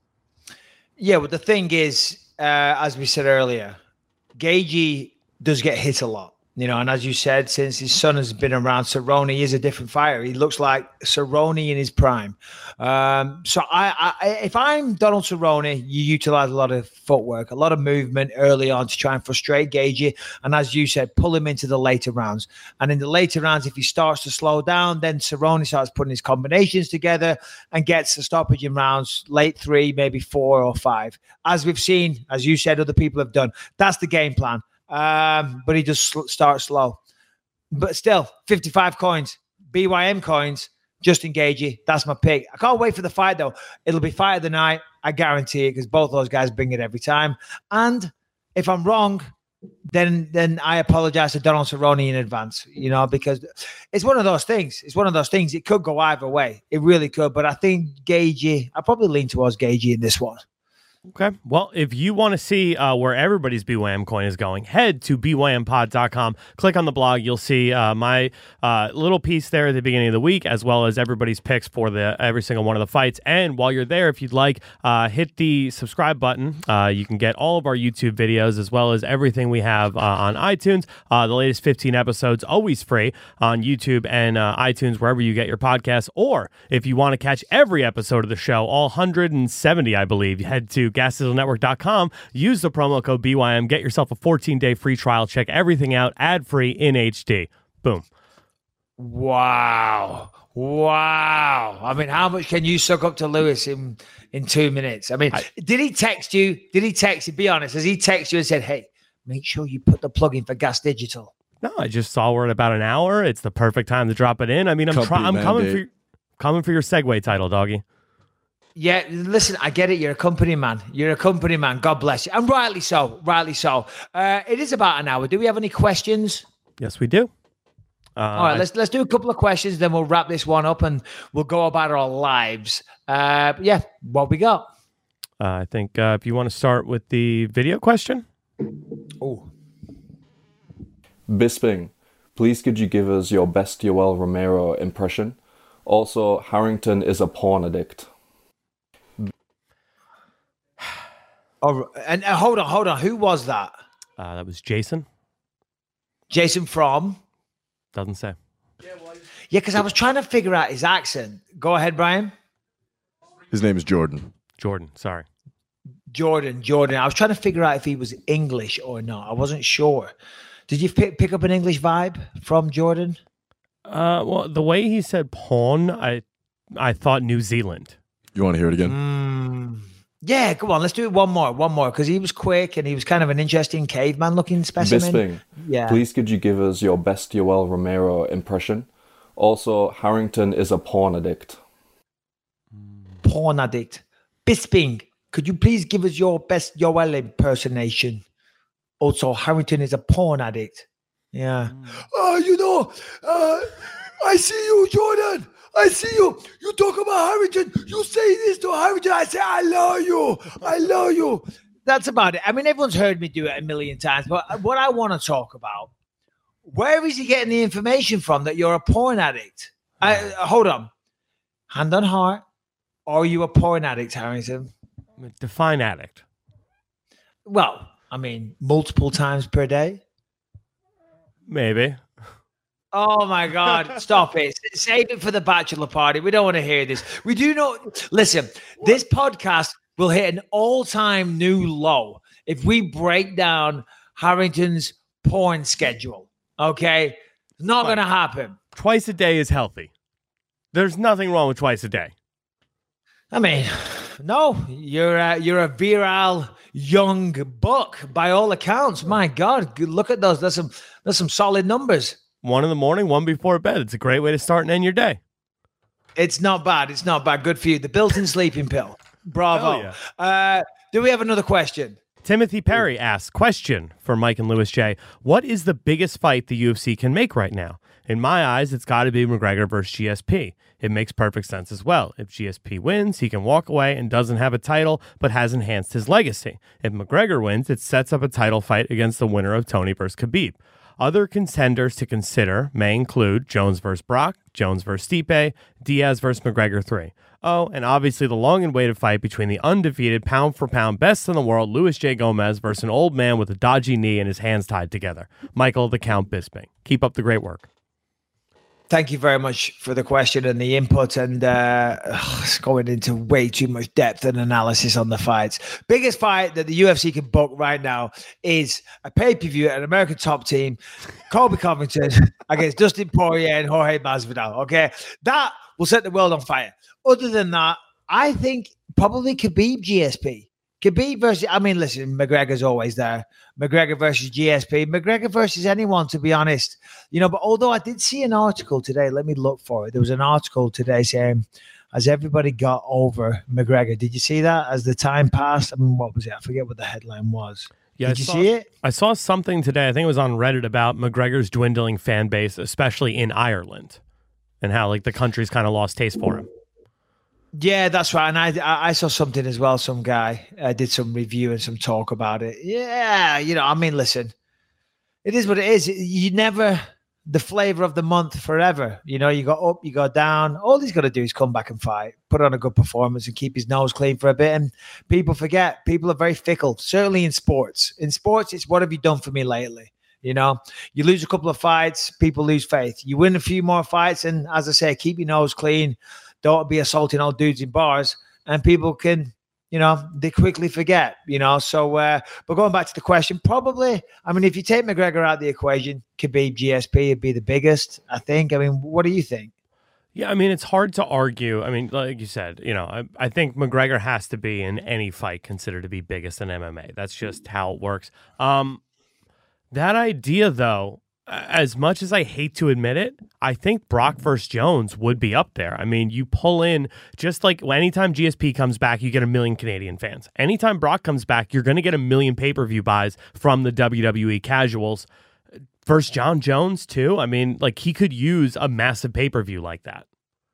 Yeah, but the thing is, uh, as we said earlier, Gaethje does get hit a lot, you know, and as you said, since his son has been around, Cerrone is a different fighter. He looks like Cerrone in his prime. Um, so I, I, if I'm Donald Cerrone, you utilize a lot of footwork, a lot of movement early on to try and frustrate Gaethje, and as you said, pull him into the later rounds. And in the later rounds, if he starts to slow down, then Cerrone starts putting his combinations together and gets a stoppage in rounds, late three, maybe four or five. As we've seen, as you said, other people have done. That's the game plan. Um, but he just sl- starts slow. But still, fifty-five coins, B Y M coins, Justin Gaethje. That's my pick. I can't wait for the fight, though. It'll be fight of the night. I guarantee it, because both those guys bring it every time. And if I'm wrong, then then I apologize to Donald Cerrone in advance, you know, because it's one of those things. It's one of those things. It could go either way. It really could. But I think Gaethje, I probably lean towards Gaethje in this one. Okay. Well, if you want to see uh, where everybody's B Y M coin is going, head to B Y M pod dot com. Click on the blog. You'll see uh, my uh, little piece there at the beginning of the week, as well as everybody's picks for the every single one of the fights. And while you're there, if you'd like, uh, hit the subscribe button. Uh, you can get all of our YouTube videos, as well as everything we have uh, on iTunes. Uh, the latest fifteen episodes, always free on YouTube and uh, iTunes, wherever you get your podcasts. Or if you want to catch every episode of the show, all one hundred seventy, I believe, head to gas digital network dot com. Use the promo code B Y M. Get yourself a fourteen day free trial. Check everything out ad-free in H D. Boom. Wow. Wow. I mean, how much can you suck up to Lewis in, in two minutes? I mean, I, did he text you? Did he text you? Be honest. Has he texted you and said, hey, make sure you put the plug in for Gas Digital? No, I just saw we're at about an hour. It's the perfect time to drop it in. I mean, I'm, try- I'm coming for, your, coming for your segue title, doggy. Yeah, listen, I get it. You're a company man. You're a company man. God bless you. And rightly so. Rightly so. Uh, it is about an hour. Do we have any questions? Yes, we do. Uh, All right, let's let's do a couple of questions, then we'll wrap this one up and we'll go about our lives. Uh, yeah, what we got? Uh, I think uh, if you want to start with the video question. Oh. Bisping, please could you give us your best Yoel Romero impression? Also, Harrington is a porn addict. Oh, and uh, hold on, hold on. Who was that? Uh, that was Jason. Jason from? Doesn't say. Yeah, because I was trying to figure out his accent. Go ahead, Brian. His name is Jordan. Jordan, sorry. Jordan, Jordan. I was trying to figure out if he was English or not. I wasn't sure. Did you pick, pick up an English vibe from Jordan? Uh, well, the way he said porn, I I thought New Zealand. You want to hear it again? Mm. Yeah, come on, let's do it one more, one more, because he was quick and he was kind of an interesting caveman-looking specimen. Bisping, yeah. Please could you give us your best Yoel Romero impression? Also, Harrington is a porn addict. Porn addict. Bisping, could you please give us your best Yoel impersonation? Also, Harrington is a porn addict. Yeah. Oh, uh, you know, uh, I see you, Jordan. I see you. You talk about Harrington. You say this to Harrington. I say, I love you. I love you. That's about it. I mean, everyone's heard me do it a million times, but what I want to talk about, where is he getting the information from that you're a porn addict? I, uh, hold on. Hand on heart. Are you a porn addict, Harrington? Define addict. Well, I mean, multiple times per day. Maybe. Oh my God! Stop it! Save it for the bachelor party. We don't want to hear this. We do not listen. This podcast will hit an all-time new low if we break down Harrington's porn schedule. Okay, it's not going to happen. Twice a day is healthy. There's nothing wrong with twice a day. I mean, no, you're a, you're a virile young buck by all accounts. My God, look at those. There's some there's some solid numbers. One in the morning, one before bed. It's a great way to start and end your day. It's not bad. It's not bad. Good for you. The built-in sleeping pill. Bravo. Yeah. Uh, do we have another question? Timothy Perry asks, question for Mike and Louis J. What is the biggest fight the U F C can make right now? In my eyes, it's got to be McGregor versus G S P. It makes perfect sense as well. If G S P wins, he can walk away and doesn't have a title, but has enhanced his legacy. If McGregor wins, it sets up a title fight against the winner of Tony versus Khabib. Other contenders to consider may include Jones versus Brock, Jones versus Stipe, Diaz versus McGregor three. Oh, and obviously the long and waited fight between the undefeated pound-for-pound best in the world, Luis J. Gomez, versus an old man with a dodgy knee and his hands tied together, Michael the Count Bisping. Keep up the great work. Thank you very much for the question and the input, and uh, ugh, it's going into way too much depth and analysis on the fights. Biggest fight that the U F C can book right now is a pay-per-view at an American top team, Colby Covington against Dustin Poirier and Jorge Masvidal. Okay, that will set the world on fire. Other than that, I think probably Khabib G S P. Khabib versus, I mean, listen, McGregor's always there. McGregor versus G S P. McGregor versus anyone, to be honest. You know, but although I did see an article today, let me look for it. There was an article today saying, has everybody got over McGregor? Did you see that as the time passed? I mean, what was it? I forget what the headline was. Yeah, Did I you saw, see it? I saw something today, I think it was on Reddit, about McGregor's dwindling fan base, especially in Ireland, and how like the country's kind of lost taste for him. Yeah, that's right. And I I saw something as well. Some guy uh, did some review and some talk about it. Yeah, you know, I mean, listen, it is what it is. You never the flavor of the month forever. You know, you go up, you go down. All he's got to do is come back and fight, put on a good performance and keep his nose clean for a bit. And people forget. People are very fickle, certainly in sports. In sports, it's what have you done for me lately? You know, you lose a couple of fights, people lose faith. You win a few more fights. And as I say, keep your nose clean. Don't be assaulting old dudes in bars, and people can, you know, they quickly forget, you know. So, uh, but going back to the question, probably, I mean, if you take McGregor out of the equation, Khabib G S P would be the biggest, I think. I mean, what do you think? Yeah, I mean, it's hard to argue. I mean, like you said, you know, I, I think McGregor has to be in any fight considered to be biggest in M M A. That's just how it works. Um, that idea, though, as much as I hate to admit it, I think Brock versus Jones would be up there. I mean, you pull in, just like anytime G S P comes back, you get a million Canadian fans. Anytime Brock comes back, you're going to get a million pay-per-view buys from the W W E casuals. Versus John Jones, too. I mean, like, he could use a massive pay-per-view like that.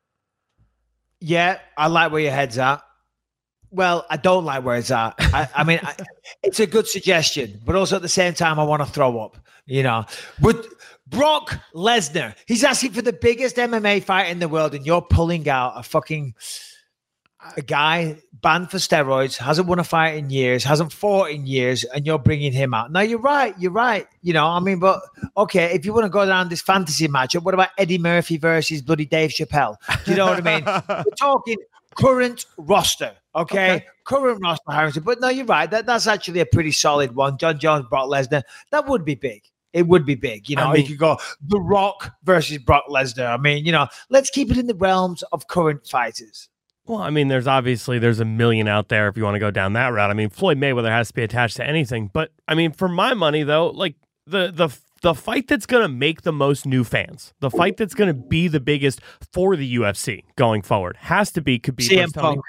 Yeah, I like where your head's at. Well, I don't like where it's at. I, I mean, I, it's a good suggestion, but also at the same time, I want to throw up, you know. But Brock Lesnar, he's asking for the biggest M M A fight in the world, and you're pulling out a fucking a guy banned for steroids, hasn't won a fight in years, hasn't fought in years, and you're bringing him out. No, you're right. You're right. You know, I mean, but okay, if you want to go down this fantasy matchup, what about Eddie Murphy versus bloody Dave Chappelle? Do you know what I mean? We're talking current roster. Okay? okay, current roster Harrington. But no, you're right. That that's actually a pretty solid one. John Jones, Brock Lesnar. That would be big. It would be big. You know, I mean, you could go The Rock versus Brock Lesnar. I mean, you know, let's keep it in the realms of current fighters. Well, I mean, there's obviously there's a million out there if you want to go down that route. I mean, Floyd Mayweather has to be attached to anything. But I mean, for my money, though, like the the the fight that's going to make the most new fans, the fight that's going to be the biggest for the U F C going forward, has to be Khabib C M versus Tony.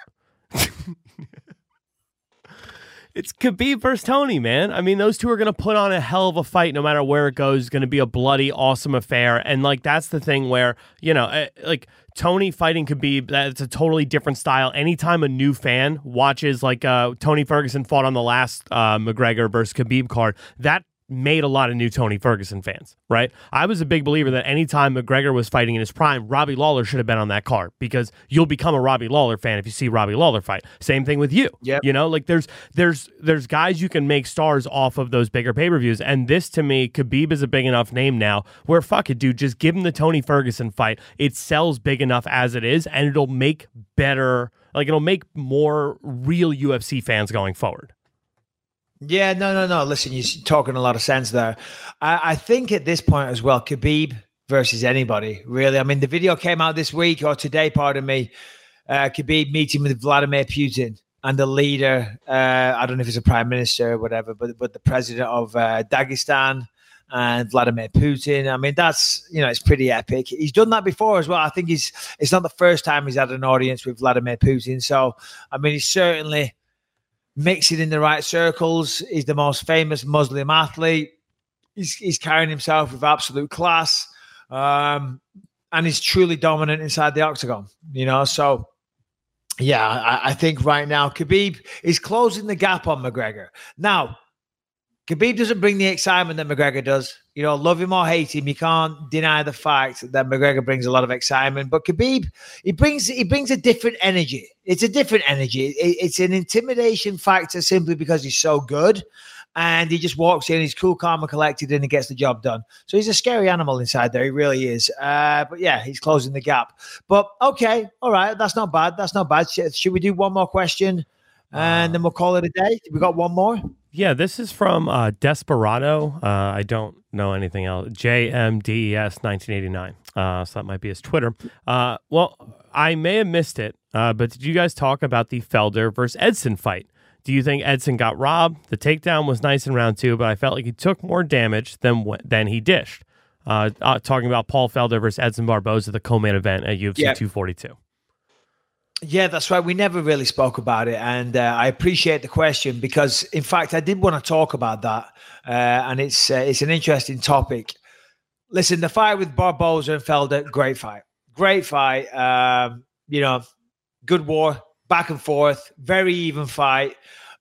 It's Khabib versus Tony, man. I mean, those two are going to put on a hell of a fight no matter where it goes. It's going to be a bloody, awesome affair. And, like, that's the thing where, you know, like, Tony fighting Khabib, that's a totally different style. Anytime a new fan watches, like, uh, Tony Ferguson fought on the last uh, McGregor versus Khabib card, that made a lot of new Tony Ferguson fans, right? I was a big believer that anytime McGregor was fighting in his prime, Robbie Lawler should have been on that card because you'll become a Robbie Lawler fan if you see Robbie Lawler fight. Same thing with you. Yep. You know, like there's there's there's guys you can make stars off of those bigger pay-per-views. And this, to me, Khabib is a big enough name now where, fuck it, dude, just give him the Tony Ferguson fight. It sells big enough as it is, and it'll make better, like it'll make more real U F C fans going forward. Yeah, no, no, no. Listen, you're talking a lot of sense there. I, I think at this point as well, Khabib versus anybody, really. I mean, the video came out this week or today, pardon me. Uh, Khabib meeting with Vladimir Putin and the leader, uh, I don't know if it's a prime minister or whatever, but but the president of uh, Dagestan and Vladimir Putin. I mean, that's, you know, it's pretty epic. He's done that before as well. I think he's it's not the first time he's had an audience with Vladimir Putin. So, I mean, he's certainly mixing in the right circles. He's the most famous Muslim athlete. He's, he's carrying himself with absolute class. Um, and he's truly dominant inside the octagon, you know? So, yeah, I, I think right now Khabib is closing the gap on McGregor. Now, Khabib doesn't bring the excitement that McGregor does. You know, love him or hate him, you can't deny the fact that McGregor brings a lot of excitement. But Khabib, he brings he brings a different energy. It's a different energy. It, it's an intimidation factor simply because he's so good. And he just walks in, he's cool, calm, and collected, and he gets the job done. So he's a scary animal inside there. He really is. Uh, but yeah, he's closing the gap. But okay, all right, that's not bad. That's not bad. Should, should we do one more question? And then we'll call it a day. We got one more? Yeah, this is from uh, Desperado. Uh, I don't know anything else. J M D E S nineteen eighty-nine. Uh, so that might be his Twitter. Uh, well, I may have missed it, uh, but did you guys talk about the Felder versus Edson fight? Do you think Edson got robbed? The takedown was nice in round two, but I felt like he took more damage than than he dished. Uh, uh, talking about Paul Felder versus Edson Barboza, the co-main event at U F C yeah. two forty-two. Yeah, that's right. We never really spoke about it, and uh, I appreciate the question because, in fact, I did want to talk about that, uh, and it's uh, it's an interesting topic. Listen, the fight with Barboza and Felder, great fight, great fight. Um, you know, good war, back and forth, very even fight,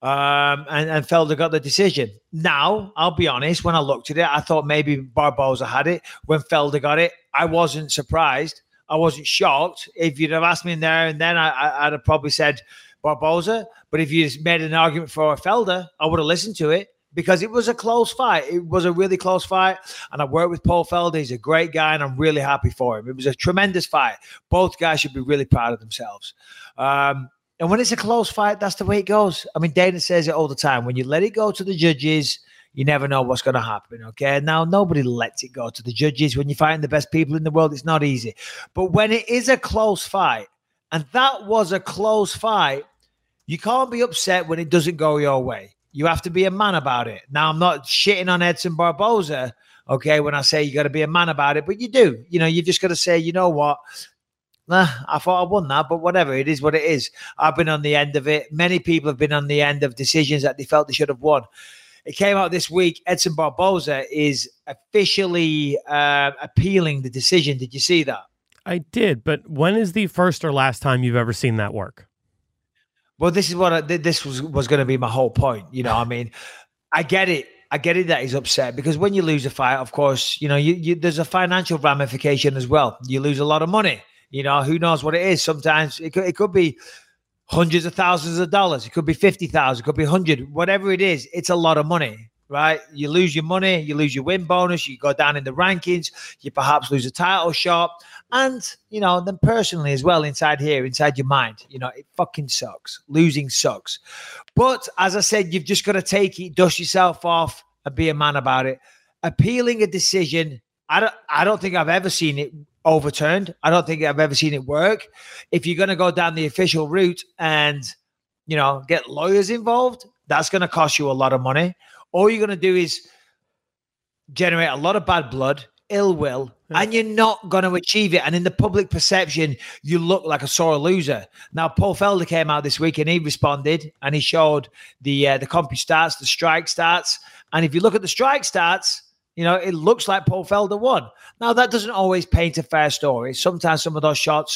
um, and and Felder got the decision. Now, I'll be honest, when I looked at it, I thought maybe Barboza had it. When Felder got it, I wasn't surprised. I wasn't shocked. If you'd have asked me in there and then, I, I'd have probably said Barboza. But if you made an argument for Felder, I would have listened to it because it was a close fight. It was a really close fight. And I worked with Paul Felder. He's a great guy, and I'm really happy for him. It was a tremendous fight. Both guys should be really proud of themselves. Um, and when it's a close fight, that's the way it goes. I mean, Dana says it all the time. When you let it go to the judges, you never know what's going to happen, okay? Now, nobody lets it go to the judges. When you're fighting the best people in the world, it's not easy. But when it is a close fight, and that was a close fight, you can't be upset when it doesn't go your way. You have to be a man about it. Now, I'm not shitting on Edson Barboza, okay, when I say you got to be a man about it, but you do. You know, you've just got to say, you know what? Nah, I thought I won that, but whatever. It is what it is. I've been on the end of it. Many people have been on the end of decisions that they felt they should have won. It came out this week. Edson Barboza is officially uh, appealing the decision. Did you see that? I did, but when is the first or last time you've ever seen that work? Well, this is what I, this was was going to be my whole point. You know, I mean, I get it. I get it that he's upset because when you lose a fight, of course, you know, you, you there's a financial ramification as well. You lose a lot of money. You know, who knows what it is? Sometimes it could, it could be hundreds of thousands of dollars. It could be fifty thousand. It could be a hundred. Whatever it is, it's a lot of money, right? You lose your money. You lose your win bonus. You go down in the rankings. You perhaps lose a title shot. And, you know, then personally as well, inside here, inside your mind, you know, it fucking sucks. Losing sucks. But as I said, you've just got to take it, dust yourself off, and be a man about it. Appealing a decision, I don't, I don't think I've ever seen it overturned. I don't think I've ever seen it work. If you're going to go down the official route and, you know, get lawyers involved, that's going to cost you a lot of money. All you're going to do is generate a lot of bad blood, ill will, yeah. and you're not going to achieve it. And in the public perception, you look like a sore loser. Now, Paul Felder came out this week and he responded and he showed the uh, the comp stats, the strike stats. And if you look at the strike stats, you know, it looks like Paul Felder won. Now, that doesn't always paint a fair story. Sometimes some of those shots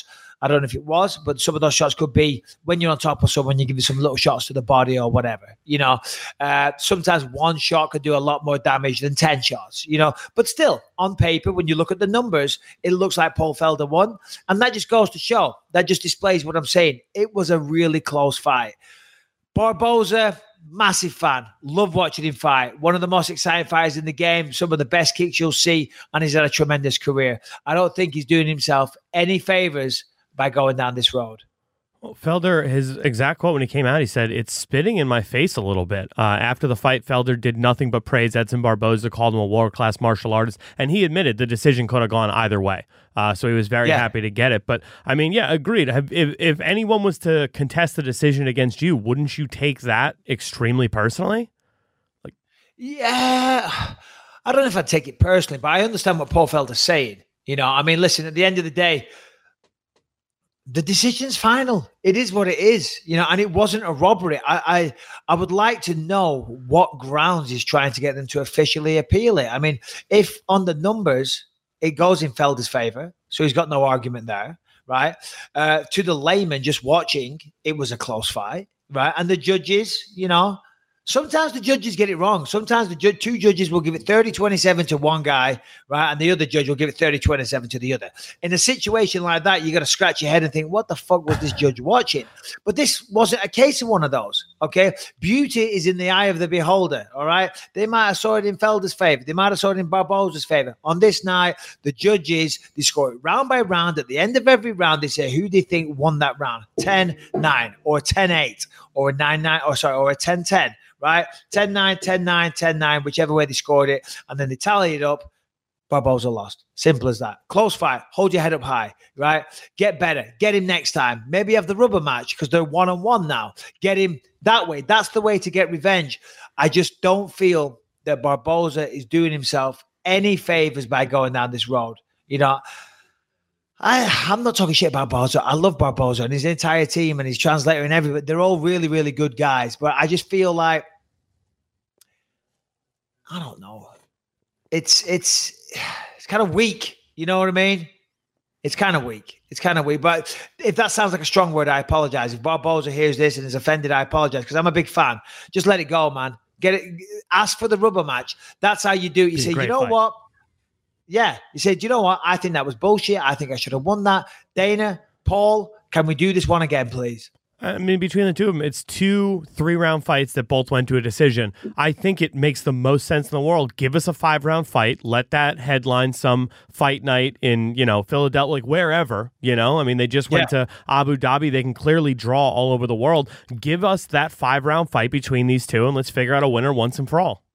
I don't know if it was, but some of those shots could be when you're on top of someone, you give you some little shots to the body or whatever. You know, uh, sometimes one shot could do a lot more damage than ten shots, you know. But still, on paper, when you look at the numbers, it looks like Paul Felder won. And that just goes to show, that just displays what I'm saying. It was a really close fight. Barboza, massive fan. Love watching him fight. One of the most exciting fighters in the game. Some of the best kicks you'll see. And he's had a tremendous career. I don't think he's doing himself any favors by going down this road. Well, Felder, his exact quote when he came out, he said, "It's spitting in my face a little bit." Uh, after the fight, Felder did nothing but praise Edson Barboza, called him a world-class martial artist, and he admitted the decision could have gone either way. Uh, so he was very yeah. happy to get it. But, I mean, yeah, agreed. If, if anyone was to contest the decision against you, wouldn't you take that extremely personally? Like, Yeah, I don't know if I'd take it personally, but I understand what Paul Felder's saying. You know, I mean, listen, at the end of the day, the decision's final. It is what it is, you know, and it wasn't a robbery. I, I I would like to know what grounds he's trying to get them to officially appeal it. I mean, if on the numbers, it goes in Felder's favor, so he's got no argument there, right? Uh, to the layman just watching, it was a close fight, right? And the judges, you know, sometimes the judges get it wrong. Sometimes the ju- two judges will give it thirty twenty-seven to one guy, right? And the other judge will give it thirty twenty-seven to the other. In a situation like that, you got to scratch your head and think, what the fuck was this judge watching? But this wasn't a case of one of those, okay? Beauty is in the eye of the beholder, all right? They might have saw it in Felder's favor. They might have saw it in Barboza's favor. On this night, the judges, they score it round by round. At the end of every round, they say who they think won that round, ten nine or ten eight or a nine nine, or sorry, or a ten ten. Right? ten nine, ten nine, ten nine, whichever way they scored it. And then they tally it up. Barboza lost. Simple as that. Close fight. Hold your head up high. Right? Get better. Get him next time. Maybe have the rubber match because they're one-on-one now. Get him that way. That's the way to get revenge. I just don't feel that Barboza is doing himself any favors by going down this road. You know, I, I'm not talking shit about Barboza. I love Barboza and his entire team and his translator and everybody. They're all really, really good guys. But I just feel like, I don't know. It's it's it's kind of weak. You know what I mean? It's kind of weak. It's kind of weak. But if that sounds like a strong word, I apologize. If Barboza hears this and is offended, I apologize because I'm a big fan. Just let it go, man. Get it. Ask for the rubber match. That's how you do it. You say, you know fight. what? Yeah. You say, do you know what? I think that was bullshit. I think I should have won that. Dana, Paul, can we do this one again, please? I mean, between the two of them, it's two three-round fights that both went to a decision. I think it makes the most sense in the world. Give us a five-round fight. Let that headline some fight night in, you know, Philadelphia, like wherever, you know. I mean, they just went yeah. to Abu Dhabi. They can clearly draw all over the world. Give us that five-round fight between these two, and let's figure out a winner once and for all.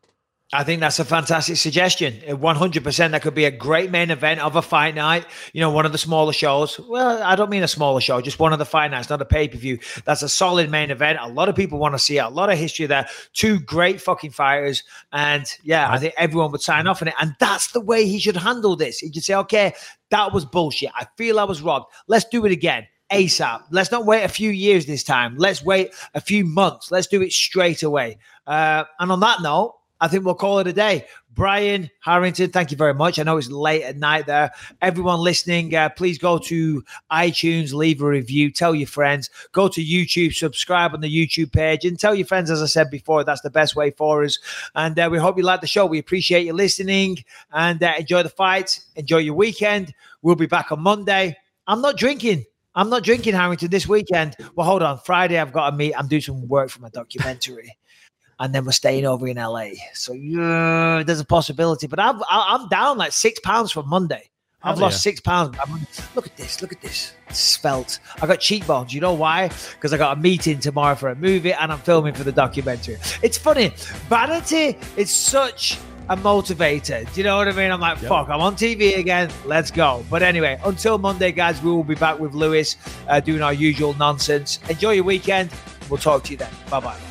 I think that's a fantastic suggestion. one hundred percent that could be a great main event of a fight night. You know, one of the smaller shows. Well, I don't mean a smaller show, just one of the fight nights, not a pay-per-view. That's a solid main event. A lot of people want to see it. A lot of history there. Two great fucking fighters. And yeah, I think everyone would sign off on it. And that's the way he should handle this. He should say, okay, that was bullshit. I feel I was robbed. Let's do it again. ASAP. Let's not wait a few years this time. Let's wait a few months. Let's do it straight away. Uh, and on that note, I think we'll call it a day. Brian Harrington, thank you very much. I know it's late at night there. Everyone listening, uh, please go to iTunes, leave a review, tell your friends. Go to YouTube, subscribe on the YouTube page, and tell your friends, as I said before, that's the best way for us. And uh, we hope you like the show. We appreciate you listening, and uh, enjoy the fights. Enjoy your weekend. We'll be back on Monday. I'm not drinking. I'm not drinking, Harrington, this weekend. Well, hold on. Friday, I've got to meet. I'm doing some work for my documentary. And then we're staying over in L A. So yeah, there's a possibility. But I've, I'm down like six pounds from Monday. I've Hell lost yeah. six pounds. Look at this. Look at this. It's svelte. I got cheekbones. You know why? Because I got a meeting tomorrow for a movie and I'm filming for the documentary. It's funny. Vanity is such a motivator. Do you know what I mean? I'm like, yep. fuck, I'm on T V again. Let's go. But anyway, until Monday, guys, we will be back with Lewis uh, doing our usual nonsense. Enjoy your weekend. We'll talk to you then. Bye-bye.